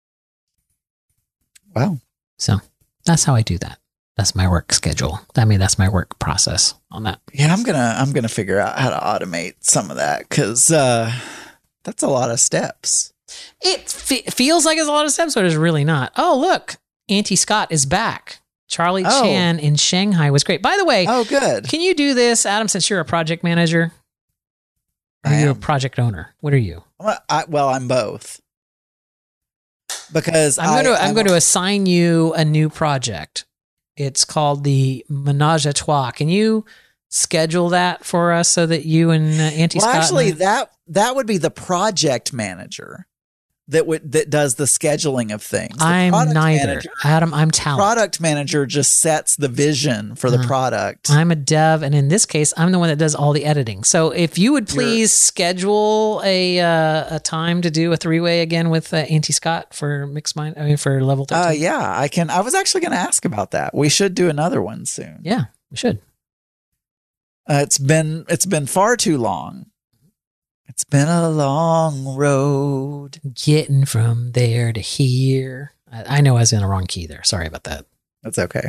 Wow. So that's how I do that. That's my work schedule. I mean, that's my work process on that. Yeah. I'm going to figure out how to automate some of that because, that's a lot of steps. It feels like it's a lot of steps, but it's really not. Oh, look. Auntie Scott is back. Charlie Chan in Shanghai was great. By the way, good. Can you do this, Adam, since you're a project manager? Or are you a project owner? What are you? I'm both. Because I'm going to assign you a new project. It's called the Menage a Trois. Can you schedule that for us so that you and Auntie Scott... Actually, that would be the project manager that does the scheduling of things. I'm neither. Adam, I'm talent. Product manager just sets the vision for the product. I'm a dev, and in this case, I'm the one that does all the editing. So if you would please schedule a time to do a 3-way again with Auntie Scott for for level 13. Yeah, I can. I was actually going to ask about that. We should do another one soon. Yeah, we should. It's been far too long. It's been a long road. Getting from there to here. I know I was in the wrong key there. Sorry about that. That's okay.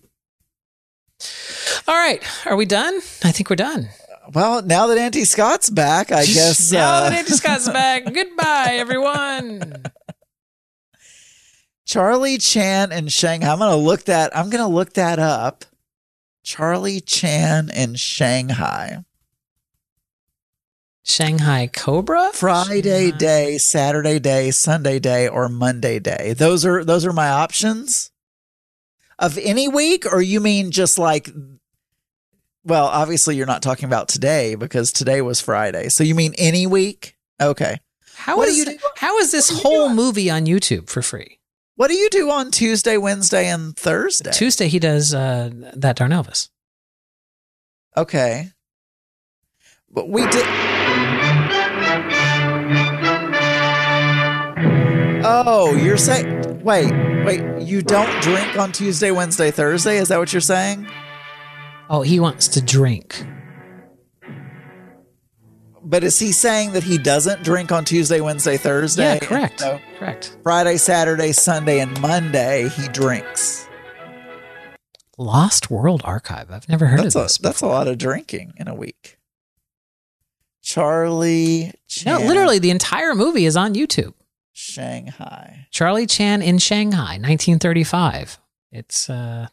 All right. Are we done? I think we're done. Well, now that Auntie Scott's back, I guess. Now that Auntie Scott's back, goodbye, everyone. Charlie Chan in Shanghai. I'm going to look that up. Charlie Chan in Shanghai. Shanghai Cobra? Friday day, Saturday day, Sunday day, or Monday day. Those are my options. Of any week, or you mean just like, well, obviously you're not talking about today because today was Friday. So you mean any week? Okay. How is this whole movie on YouTube for free? What do you do on Tuesday, Wednesday, and Thursday? Tuesday he does That Darn Elvis. Okay. But we did. Oh, you're saying, wait, you don't drink on Tuesday, Wednesday, Thursday? Is that what you're saying? Oh, he wants to drink. But is he saying that he doesn't drink on Tuesday, Wednesday, Thursday? Yeah, correct. Correct. Friday, Saturday, Sunday, and Monday, he drinks. Lost World Archive. I've never heard of this before. That's a lot of drinking in a week. Charlie Chan. No, literally the entire movie is on YouTube. Shanghai. Charlie Chan in Shanghai, 1935. It's entire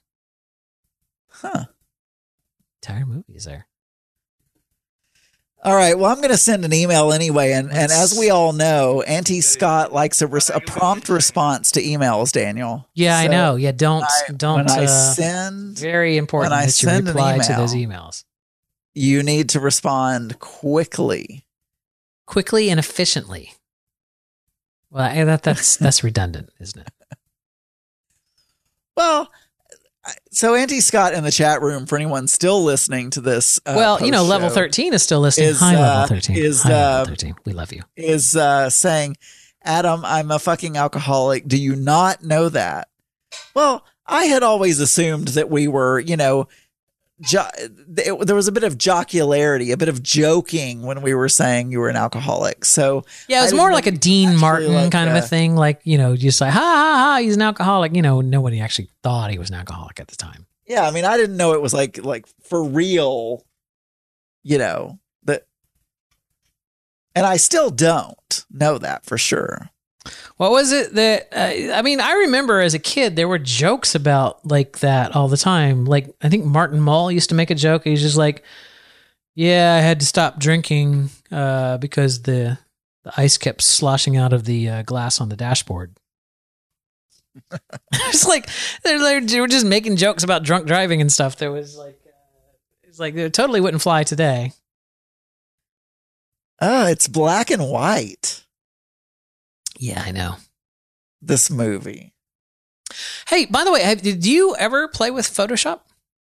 movie is there. All right. Well, I'm going to send an email anyway. And as we all know, Auntie Scott likes a prompt response to emails, Daniel. Yeah, so I know. Yeah, don't. When I send, very important that you reply to those emails. You need to respond quickly. Quickly and efficiently. Well, that's redundant, isn't it? Well, so Auntie Scott in the chat room, for anyone still listening to this, level 13 is still listening. Hi, level 13. Level 13. We love you. Is saying, Adam, I'm a fucking alcoholic. Do you not know that? Well, I had always assumed that we were, there was a bit of jocularity, a bit of joking when we were saying you were an alcoholic. So yeah, it was more like a Dean Martin kind of a thing. Like, just like, ha, ha, ha, he's an alcoholic. Nobody actually thought he was an alcoholic at the time. Yeah. I mean, I didn't know it was like for real you know, that, and I still don't know that for sure. What was it that, I mean, I remember as a kid, there were jokes about like that all the time. Like, I think Martin Mull used to make a joke. He's just like, yeah, I had to stop drinking because the ice kept sloshing out of the glass on the dashboard. It's like, they were just making jokes about drunk driving and stuff. There was like, it's like, it totally wouldn't fly today. Oh, it's black and white. Yeah, I know. This movie. Hey, by the way, did you ever play with Photoshop?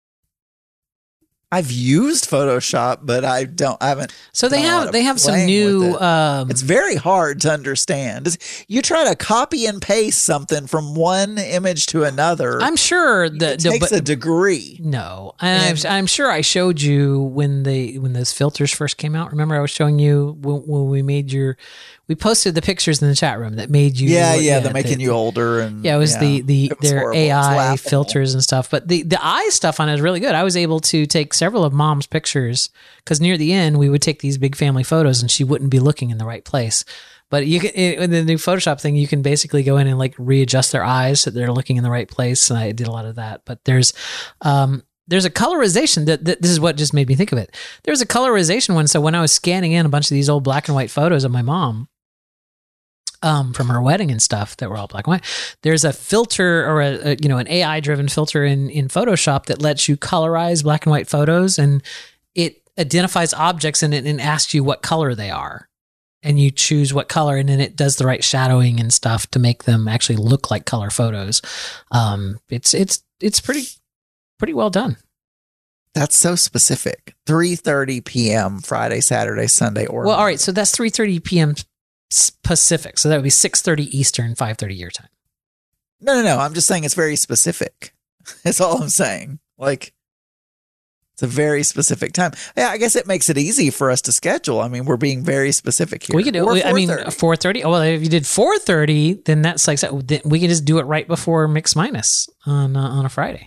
I've used Photoshop, but I haven't. So they have some new. It's very hard to understand. You try to copy and paste something from one image to another. I'm sure that it takes a degree. No, I'm sure I showed you when those filters first came out. Remember, I was showing you when we made we posted the pictures in the chat room that made you. Yeah, they're making you older, and it was their AI filters and stuff. But the eye stuff on it is really good. I was able to take several of Mom's pictures because near the end we would take these big family photos, and she wouldn't be looking in the right place. But you can, with the new Photoshop thing, you can basically go in and like readjust their eyes so they're looking in the right place. And I did a lot of that. But there's a colorization that this is what just made me think of it. There's a colorization one. So when I was scanning in a bunch of these old black and white photos of my mom, from her wedding and stuff that were all black and white, there's a filter or an AI driven filter in Photoshop that lets you colorize black and white photos, and it identifies objects in it and asks you what color they are, and you choose what color, and then it does the right shadowing and stuff to make them actually look like color photos. It's pretty well done. That's so specific. 3:30 p.m. Friday, Saturday, Sunday, or well, all right. So that's 3:30 p.m. Pacific. So that would be 6:30 Eastern, 5:30 your time. No. I'm just saying it's very specific. That's all I'm saying. Like, it's a very specific time. Yeah, I guess it makes it easy for us to schedule. I mean, we're being very specific here. We could do. 4:30. Well, if you did 4:30, then that's like we can just do it right before Mix Minus on a Friday.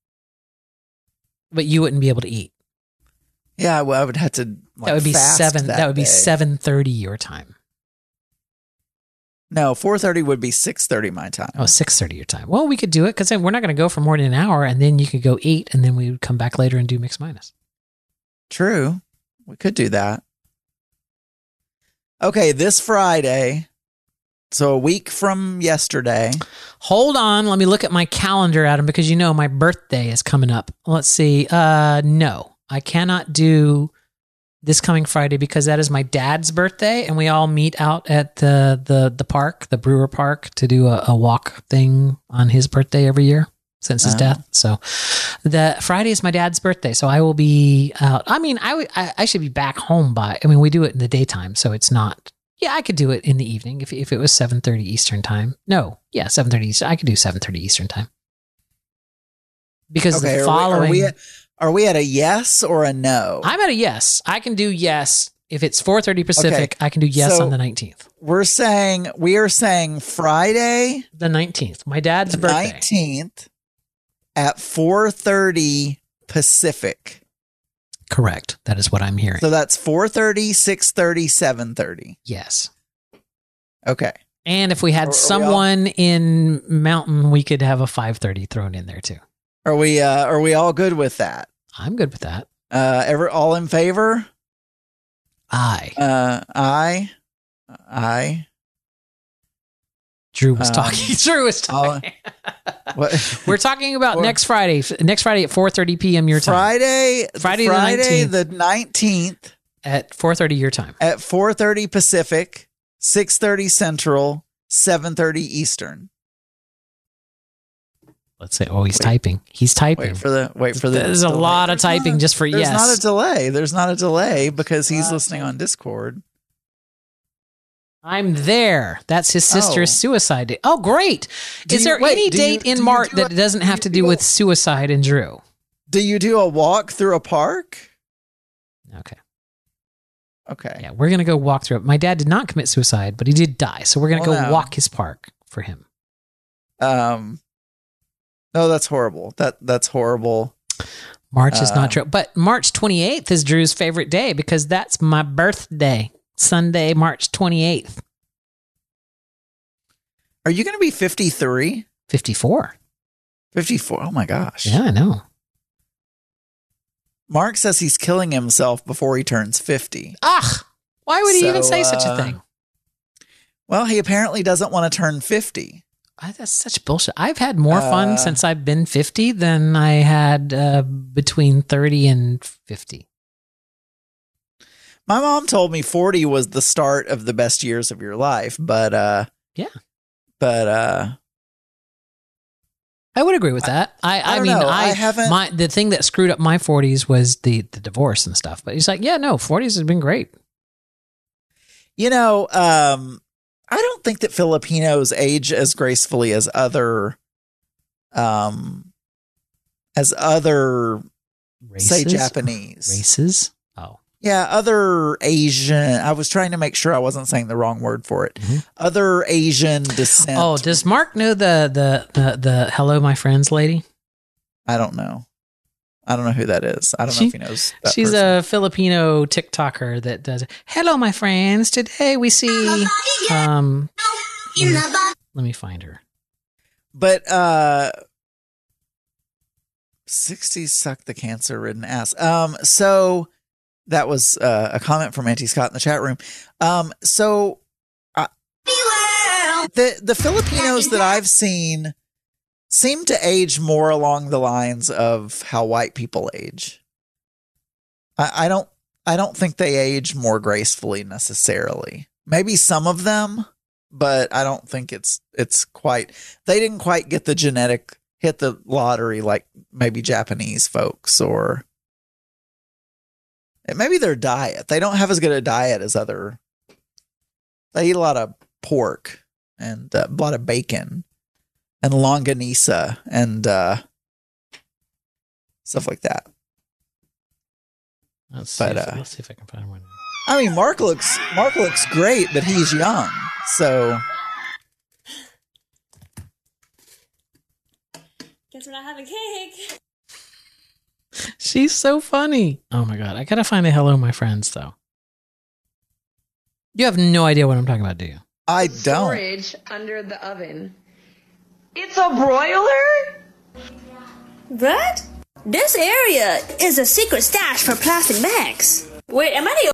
But you wouldn't be able to eat. Yeah, well, I would have to. That would be 7. That would be 7:30 your time. No, 4:30 would be 6:30 my time. Oh, 6:30 your time. Well, we could do it because then we're not going to go for more than an hour, and then you could go eat, and then we would come back later and do Mix Minus. True. We could do that. Okay, this Friday, so a week from yesterday. Hold on. Let me look at my calendar, Adam, because my birthday is coming up. Let's see. No, I cannot do this coming Friday because that is my dad's birthday, and we all meet out at the park, the Brewer Park, to do a walk thing on his birthday every year since his death. So the Friday is my dad's birthday, so I will be out. I mean, I should be back home we do it in the daytime, so it's not. Yeah, I could do it in the evening if it was 7:30 Eastern time. No, yeah, 7:30 Eastern. I could do 7:30 Eastern time because the following. Are we at a yes or a no? I'm at a yes. I can do yes. If it's 4:30 Pacific, okay. I can do yes on the 19th. We are saying Friday. The 19th. My dad's birthday. 19th at 4:30 Pacific. Correct. That is what I'm hearing. So that's 4:30, 6:30, 7:30. Yes. Okay. And if we had someone in Mountain, we could have a 5:30 thrown in there too. Are we all good with that? I'm good with that. All in favor? Aye. Aye. Drew was talking. We're talking about next Friday. Next Friday at 4:30 p.m. your time. Friday the 19th at 4:30 your time. At 4:30 Pacific, 6:30 Central, 7:30 Eastern. Let's say, he's typing. He's typing. Wait for the. There's a lot of typing just for yes. There's not a delay because he's listening on Discord. I'm there. That's his sister's suicide day. Oh, great. Is there any date in March that doesn't have to do with suicide and Drew? Do you do a walk through a park? Okay. Yeah, we're going to go walk through it. My dad did not commit suicide, but he did die. So we're going to go walk his park for him. No, that's horrible. That's horrible. March is not Drew. But March 28th is Drew's favorite day because that's my birthday. Sunday, March 28th. Are you going to be 53? 54. 54. Oh my gosh. Yeah, I know. Mark says he's killing himself before he turns 50. Ugh. Why would he even say such a thing? Well, he apparently doesn't want to turn 50. That's such bullshit. I've had more fun since I've been 50 than I had between 30 and 50. My mom told me 40 was the start of the best years of your life, but yeah. But I would agree with that. I mean, I haven't. The thing that screwed up my 40s was the divorce and stuff. But he's like, yeah, no, 40s has been great. You know, I don't think that Filipinos age as gracefully as other races? Say Japanese races. Oh, yeah, other Asian. I was trying to make sure I wasn't saying the wrong word for it. Mm-hmm. Other Asian descent. Oh, does Mark know the hello, my friends lady? I don't know. I don't know who that is. I don't know if he knows that She's person. A Filipino TikToker that does it. Hello, my friends. Today we see let me find her. But 60s suck the cancer-ridden ass. So that was a comment from Auntie Scott in the chat room. So the Filipinos that I've seen seem to age more along the lines of how white people age. I don't think they age more gracefully necessarily. Maybe some of them, but I don't think it's quite. They didn't quite get the genetic hit the lottery like maybe Japanese folks, or maybe their diet. They don't have as good a diet as other. They eat a lot of pork and a lot of bacon and longanisa and stuff like that. Let's see if I can find one. I mean, Mark looks great, but he's young, so. Guess we're not having cake. She's so funny. Oh my God. I gotta find a hello, my friends, though. You have no idea what I'm talking about, do you? I don't. Storage under the oven. It's a broiler? What? This area is a secret stash for plastic bags. Wait, am I the...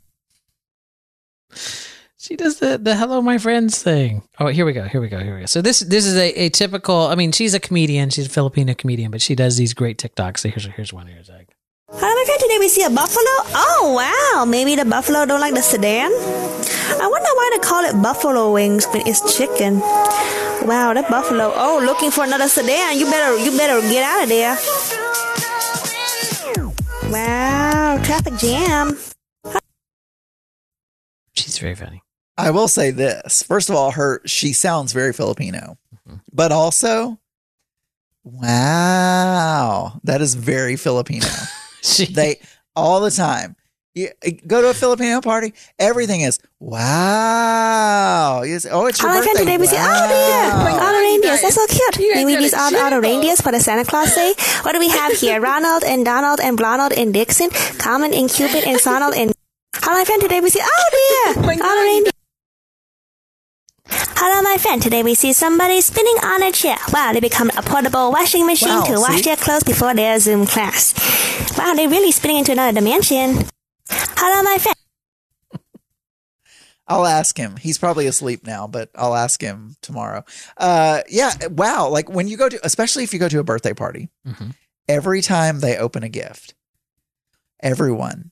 She does the hello, my friends thing. Oh, here we go. So this is a typical, I mean, she's a comedian. She's a Filipino comedian, but she does these great TikToks. So here's one. Here's like. Hello, my friend. Today we see a buffalo. Oh, wow. Maybe the buffalo don't like the sedan? I wonder why they call it buffalo wings when it's chicken. Wow, that buffalo. Oh, looking for another sedan. You better get out of there. Wow, traffic jam. She's very funny. I will say this. First of all, she sounds very Filipino. Mm-hmm. But also, wow, that is very Filipino. They all the time. You go to a Filipino party, everything is wow. It's your birthday. Today we see all the reindeers. That's so cute. Maybe these are all the reindeers for the Santa Claus day. What do we have here? Ronald and Donald and Blonald and Dixon, Common and Cupid and Sonald and. Hello, my friend. Today we see all the reindeers. Hello, my friend. Today we see somebody spinning on a chair. Wow, they become a portable washing machine to wash their clothes before their Zoom class. Wow, they're really spinning into another dimension. Hello, my friend. I'll ask him. He's probably asleep now, but I'll ask him tomorrow. Yeah, wow. Like when you go to, especially if you go to a birthday party, mm-hmm. Every time they open a gift, everyone,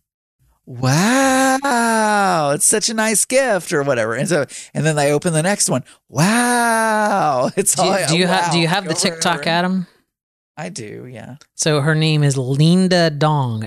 wow, it's such a nice gift or whatever. And then they open the next one. Wow. It's do you have the TikTok, Adam? I do, yeah. So her name is Linda Dong,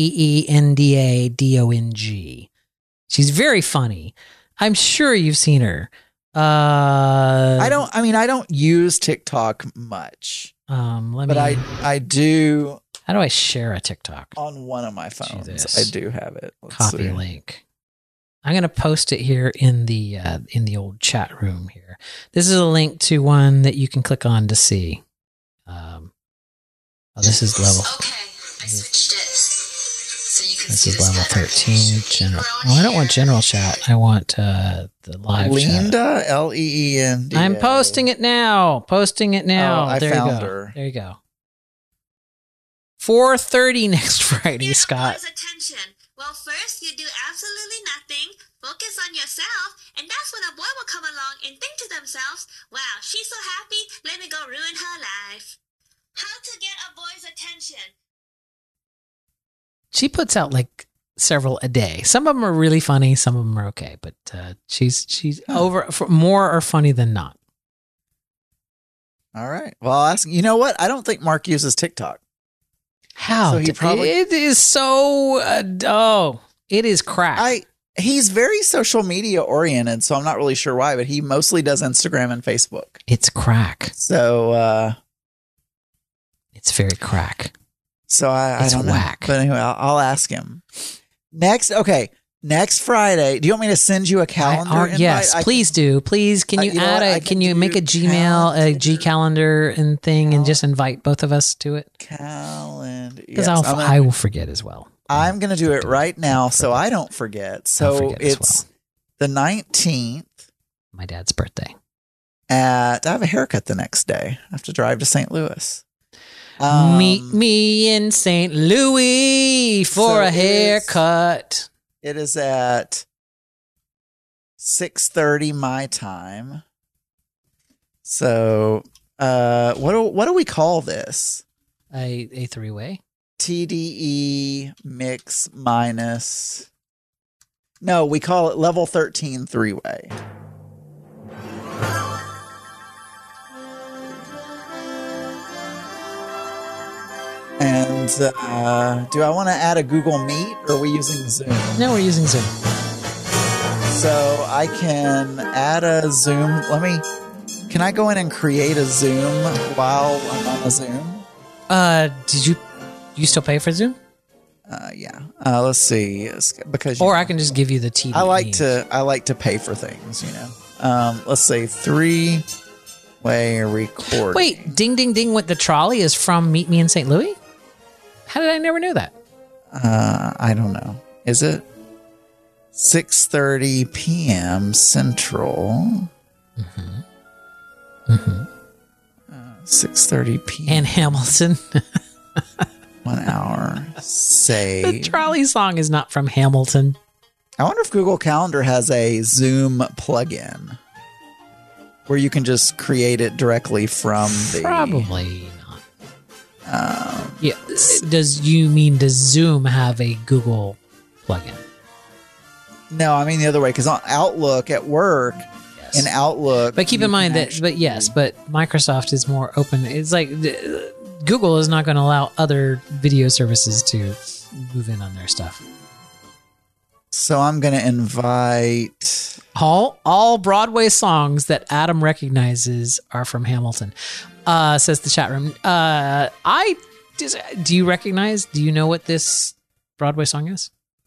LeeNdaDong. She's very funny. I'm sure you've seen her. I don't use TikTok much. I do. How do I share a TikTok? On one of my phones. I do have it. Copy link. I'm going to post it here in the old chat room here. This is a link to one that you can click on to see. This is level. Okay, This is level 13. General. Oh, I don't want general chat. I want the live Linda, chat. Leenda. I'm posting it now. Oh, I there found you go. her. There you go. 4:30 next Friday, Scott. Attention. Well, first you do absolutely nothing, focus on yourself, and that's when a boy will come along and think to themselves, wow, she's so happy, let me go ruin her life. How to get a boy's attention. She puts out like several a day. Some of them are really funny, some of them are okay, but she's over for more are funny than not. All right. Well, I'll ask. You know what? I don't think Mark uses TikTok. How? So he probably it is so it is crack. He's very social media oriented, so I'm not really sure why, but he mostly does Instagram and Facebook. It's crack. So it's very crack. So I don't know. Whack. But anyway, I'll ask him. Next Friday. Do you want me to send you a calendar invite? Yes, please do. Please, can you can you make a Gmail, a G calendar and thing and just invite both of us to it? Calendar. Because I will forget as well. I'm going to do it right now so I don't forget. So it's the 19th. My dad's birthday. I have a haircut the next day. I have to drive to St. Louis. Meet me in St. Louis for a haircut. It is at 6:30 my time. So, what do we call this? A three-way? TDE mix minus. No, we call it level 13 three-way. And do I want to add a Google Meet or are we using Zoom? No, we're using Zoom. So I can add a Zoom. Can I go in and create a Zoom while I'm on a Zoom? Did you still pay for Zoom? Yeah. Let's see. Because I can just give you the TDE. I like to pay for things, you know. Let's say 3-way recording. Wait, Ding Ding Ding with the trolley is from Meet Me in St. Louis? How did I never know that? I don't know. Is it 6:30 p.m. Central? 6:30 p.m. And Hamilton. 1 hour. Say the trolley song is not from Hamilton. I wonder if Google Calendar has a Zoom plugin where you can just create it directly from the. Probably not. Yeah. Does Zoom have a Google plugin? No, I mean the other way, because on Outlook at work, in Outlook. But keep in mind but Microsoft is more open. It's like Google is not going to allow other video services to move in on their stuff. So I'm going to invite all Broadway songs that Adam recognizes are from Hamilton. Says the chat room. Do you know what this Broadway song is?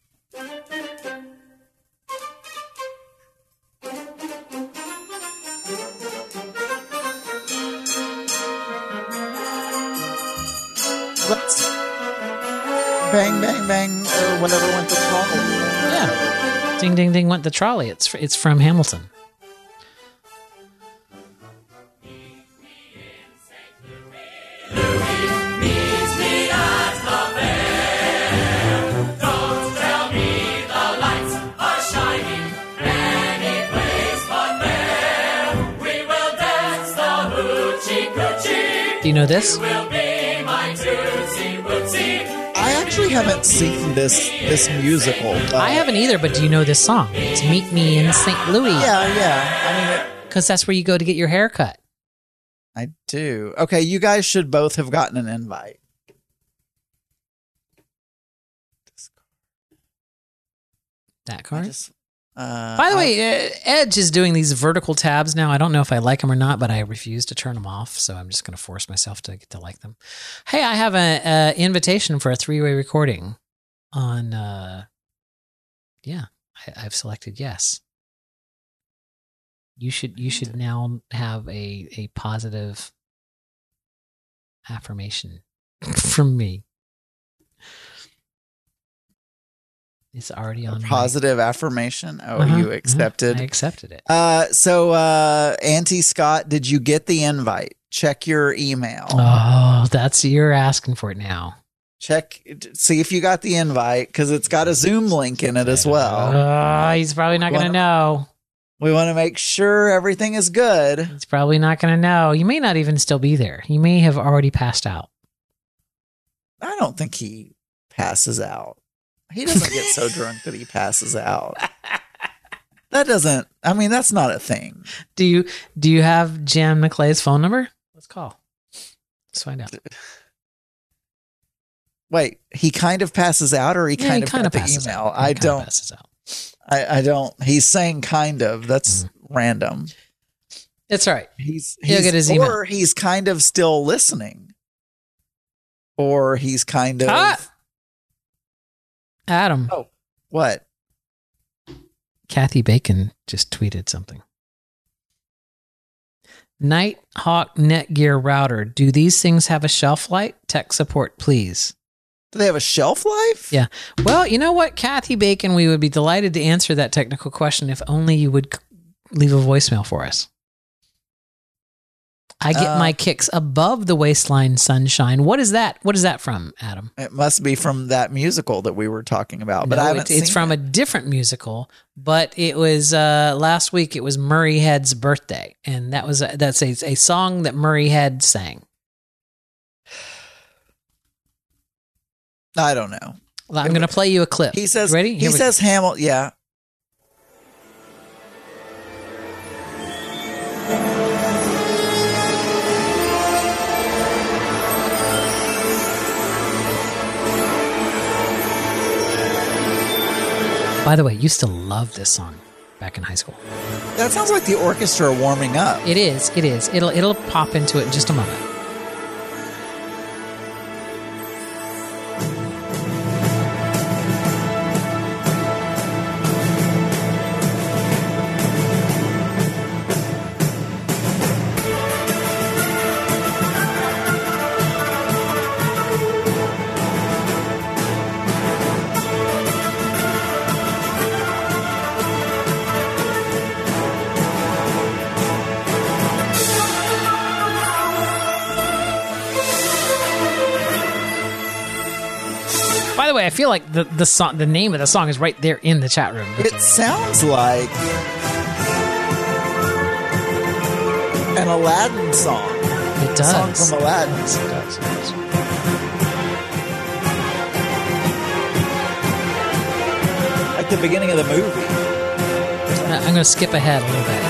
Let's bang, bang, bang, or whatever went the trolley. Yeah. Ding, ding, ding went the trolley. It's from Hamilton. Do you know this? I actually haven't seen this musical. I haven't either, but do you know this song? It's Meet Me in St. Louis. Yeah. Because that's where you go to get your hair cut. I do. Okay, you guys should both have gotten an invite. That card? By the way, Edge is doing these vertical tabs now. I don't know if I like them or not, but I refuse to turn them off, so I'm just going to force myself to get to like them. Hey, I have an invitation for a 3-way recording on, I've selected yes. You should now have a positive affirmation from me. It's already on positive affirmation. Oh, you accepted. I accepted it. So Auntie Scott, did you get the invite? Check your email. Oh, you're asking for it now. See if you got the invite, because it's got a Zoom link in it as well. He's probably not going to know. We want to make sure everything is good. He's probably not going to know. You may not even still be there. He may have already passed out. I don't think he passes out. He doesn't get so drunk that he passes out. That's not a thing. Do you have Jan McClay's phone number? Let's call. Let's find out. Wait, he kind of passes out, or he kind of passes email? Out. I don't. Passes out. I don't. He's saying kind of. That's random. It's all right. He'll get his email. Or he's kind of still listening. Or he's kind of. Adam. Oh, what? Kathy Bacon just tweeted something. Nighthawk Netgear router. Do these things have a shelf life? Tech support, please. Do they have a shelf life? Yeah. Well, you know what, Kathy Bacon, we would be delighted to answer that technical question if only you would leave a voicemail for us. I get my kicks above the waistline sunshine. What is that? What is that from, Adam? It must be from that musical that we were talking about, but no, I haven't seen it's from a different musical, but it was last week. It was Murray Head's birthday, and that's a song that Murray Head sang. I don't know. Well, I'm going to play you a clip. He says, ready? He says Hamilton. Yeah. By the way, I used to love this song back in high school. That sounds like the orchestra warming up. It is. It is. It'll pop into it in just a moment. By the way, I feel like the name of the song is right there in the chat room. It sounds like an Aladdin song. It does. A song from Aladdin. It does. Like the beginning of the movie. I'm going to skip ahead a little bit.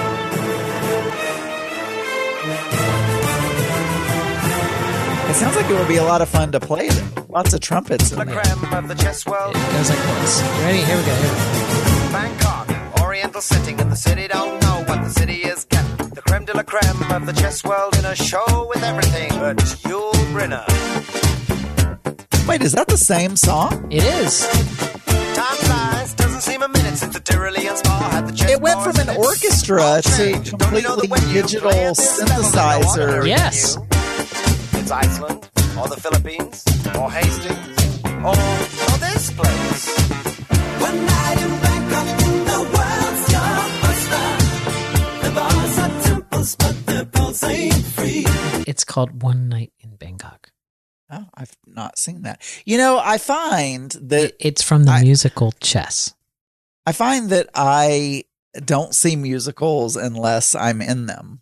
It sounds like it would be a lot of fun to play. Lots of trumpets in there. The creme of the chess world. It goes like this. Ready? Here we go. Bangkok, Oriental setting, and the city don't know what the city is getting. The creme de la creme of the chess world in a show with everything but Yul Brynner. Wait, is that the same song? It is. Time flies, doesn't seem a minute since the Tyrolean spa had the chess. It went from an orchestra to completely digital synthesizer. Yes. It's Iceland, or the Philippines, or Hastings, or this place. One night in Bangkok, the world's your oyster. The bars are temples, but the pulse ain't free. It's called One Night in Bangkok. Oh, I've not seen that. You know, I find that it's from the musical Chess. I find that I don't see musicals unless I'm in them.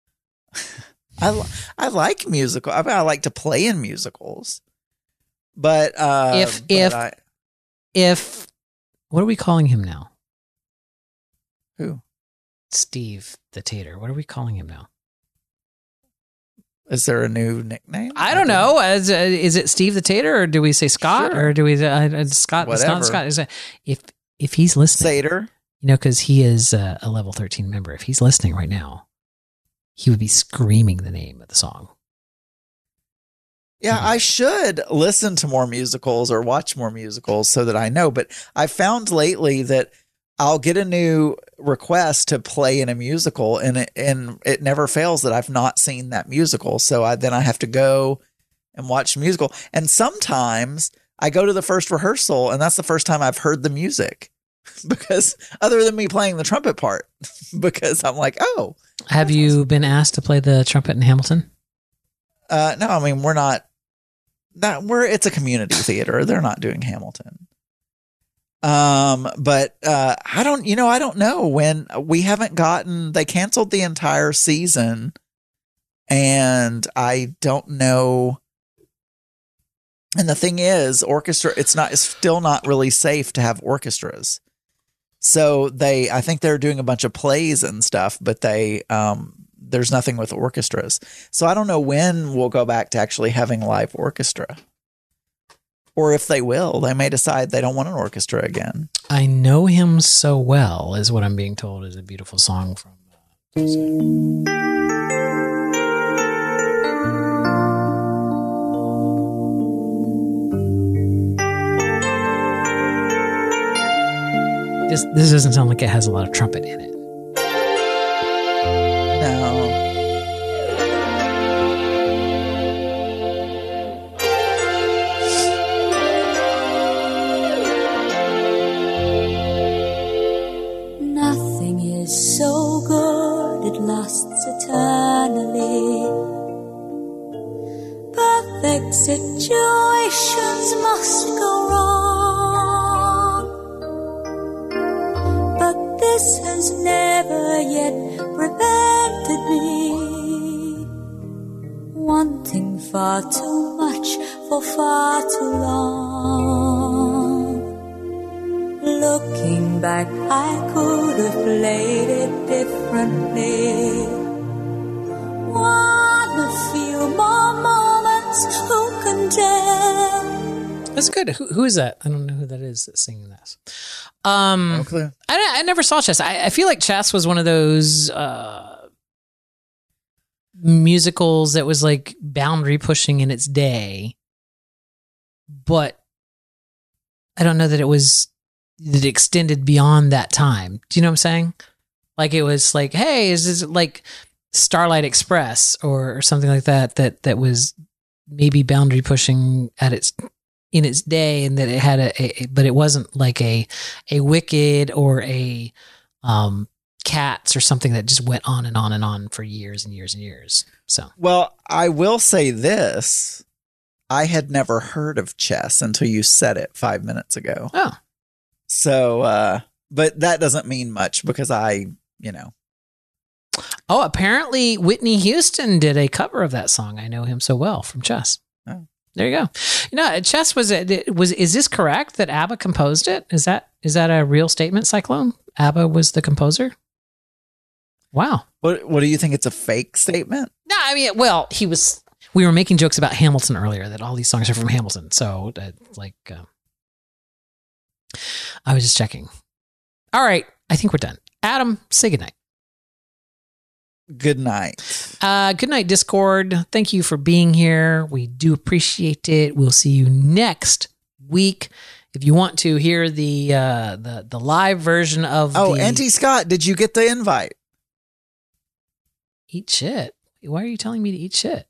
I like musical. I like to play in musicals, but if what are we calling him now? Who? Steve the Tater. What are we calling him now? Is there a new nickname? I don't know. Is it Steve the Tater, or do we say Scott, sure. or do we Scott? Whatever. It's not Scott. If he's listening, Sater, because he is a level 13 member. If he's listening right now, he would be screaming the name of the song. Yeah, I should listen to more musicals or watch more musicals so that I know. But I found lately that I'll get a new request to play in a musical, and it never fails that I've not seen that musical. So then I have to go and watch the musical. And sometimes I go to the first rehearsal and that's the first time I've heard the music because other than me playing the trumpet part, because I'm like, oh. Have you been asked to play the trumpet in Hamilton? No, I mean, it's a community theater. They're not doing Hamilton. But I don't know when they canceled the entire season and I don't know. And the thing is, it's still not really safe to have orchestras. So I think they're doing a bunch of plays and stuff, but there's nothing with orchestras. So I don't know when we'll go back to actually having live orchestra. Or if they will, they may decide they don't want an orchestra again. I Know Him So Well is what I'm being told is a beautiful song from This doesn't sound like it has a lot of trumpet in it. No. Nothing is so good it lasts eternally. Perfect situations must go wrong, but this has never yet prevented me wanting far too much for far too long. Looking back, I could have played it differently. Wanna feel more moments, who can tell? That's good. Who is that? I don't know who that is that's singing this. No clue. I never saw Chess. I feel like Chess was one of those musicals that was like boundary pushing in its day, but I don't know that it extended beyond that time. Do you know what I'm saying? Like it was like, hey, is this like Starlight Express or something like that was maybe boundary pushing in its day, and that it had but it wasn't like a Wicked or a Cats or something that just went on and on and on for years and years and years. So, well, I will say this. I had never heard of Chess until you said it 5 minutes ago. Oh. So, but that doesn't mean much because Oh, apparently Whitney Houston did a cover of that song, I Know Him So Well, from Chess. Oh. There you go. Chess is this correct that ABBA composed it? Is that a real statement, Cyclone? ABBA was the composer? Wow. What do you think? It's a fake statement? No, I mean, well, we were making jokes about Hamilton earlier, that all these songs are from Hamilton. So I was just checking. All right. I think we're done. Adam, say goodnight. Good night. Good night, Discord. Thank you for being here. We do appreciate it. We'll see you next week. If you want to hear the live version of Auntie Scott, did you get the invite? Eat shit. Why are you telling me to eat shit?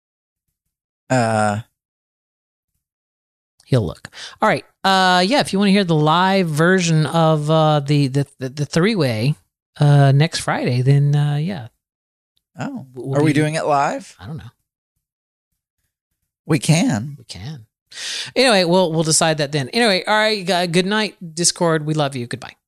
He'll look. All right. If you want to hear the live version of the three-way next Friday, then yeah. Oh, are we doing it live? I don't know. We can. Anyway, we'll decide that then. Anyway, all right. Good night, Discord. We love you. Goodbye.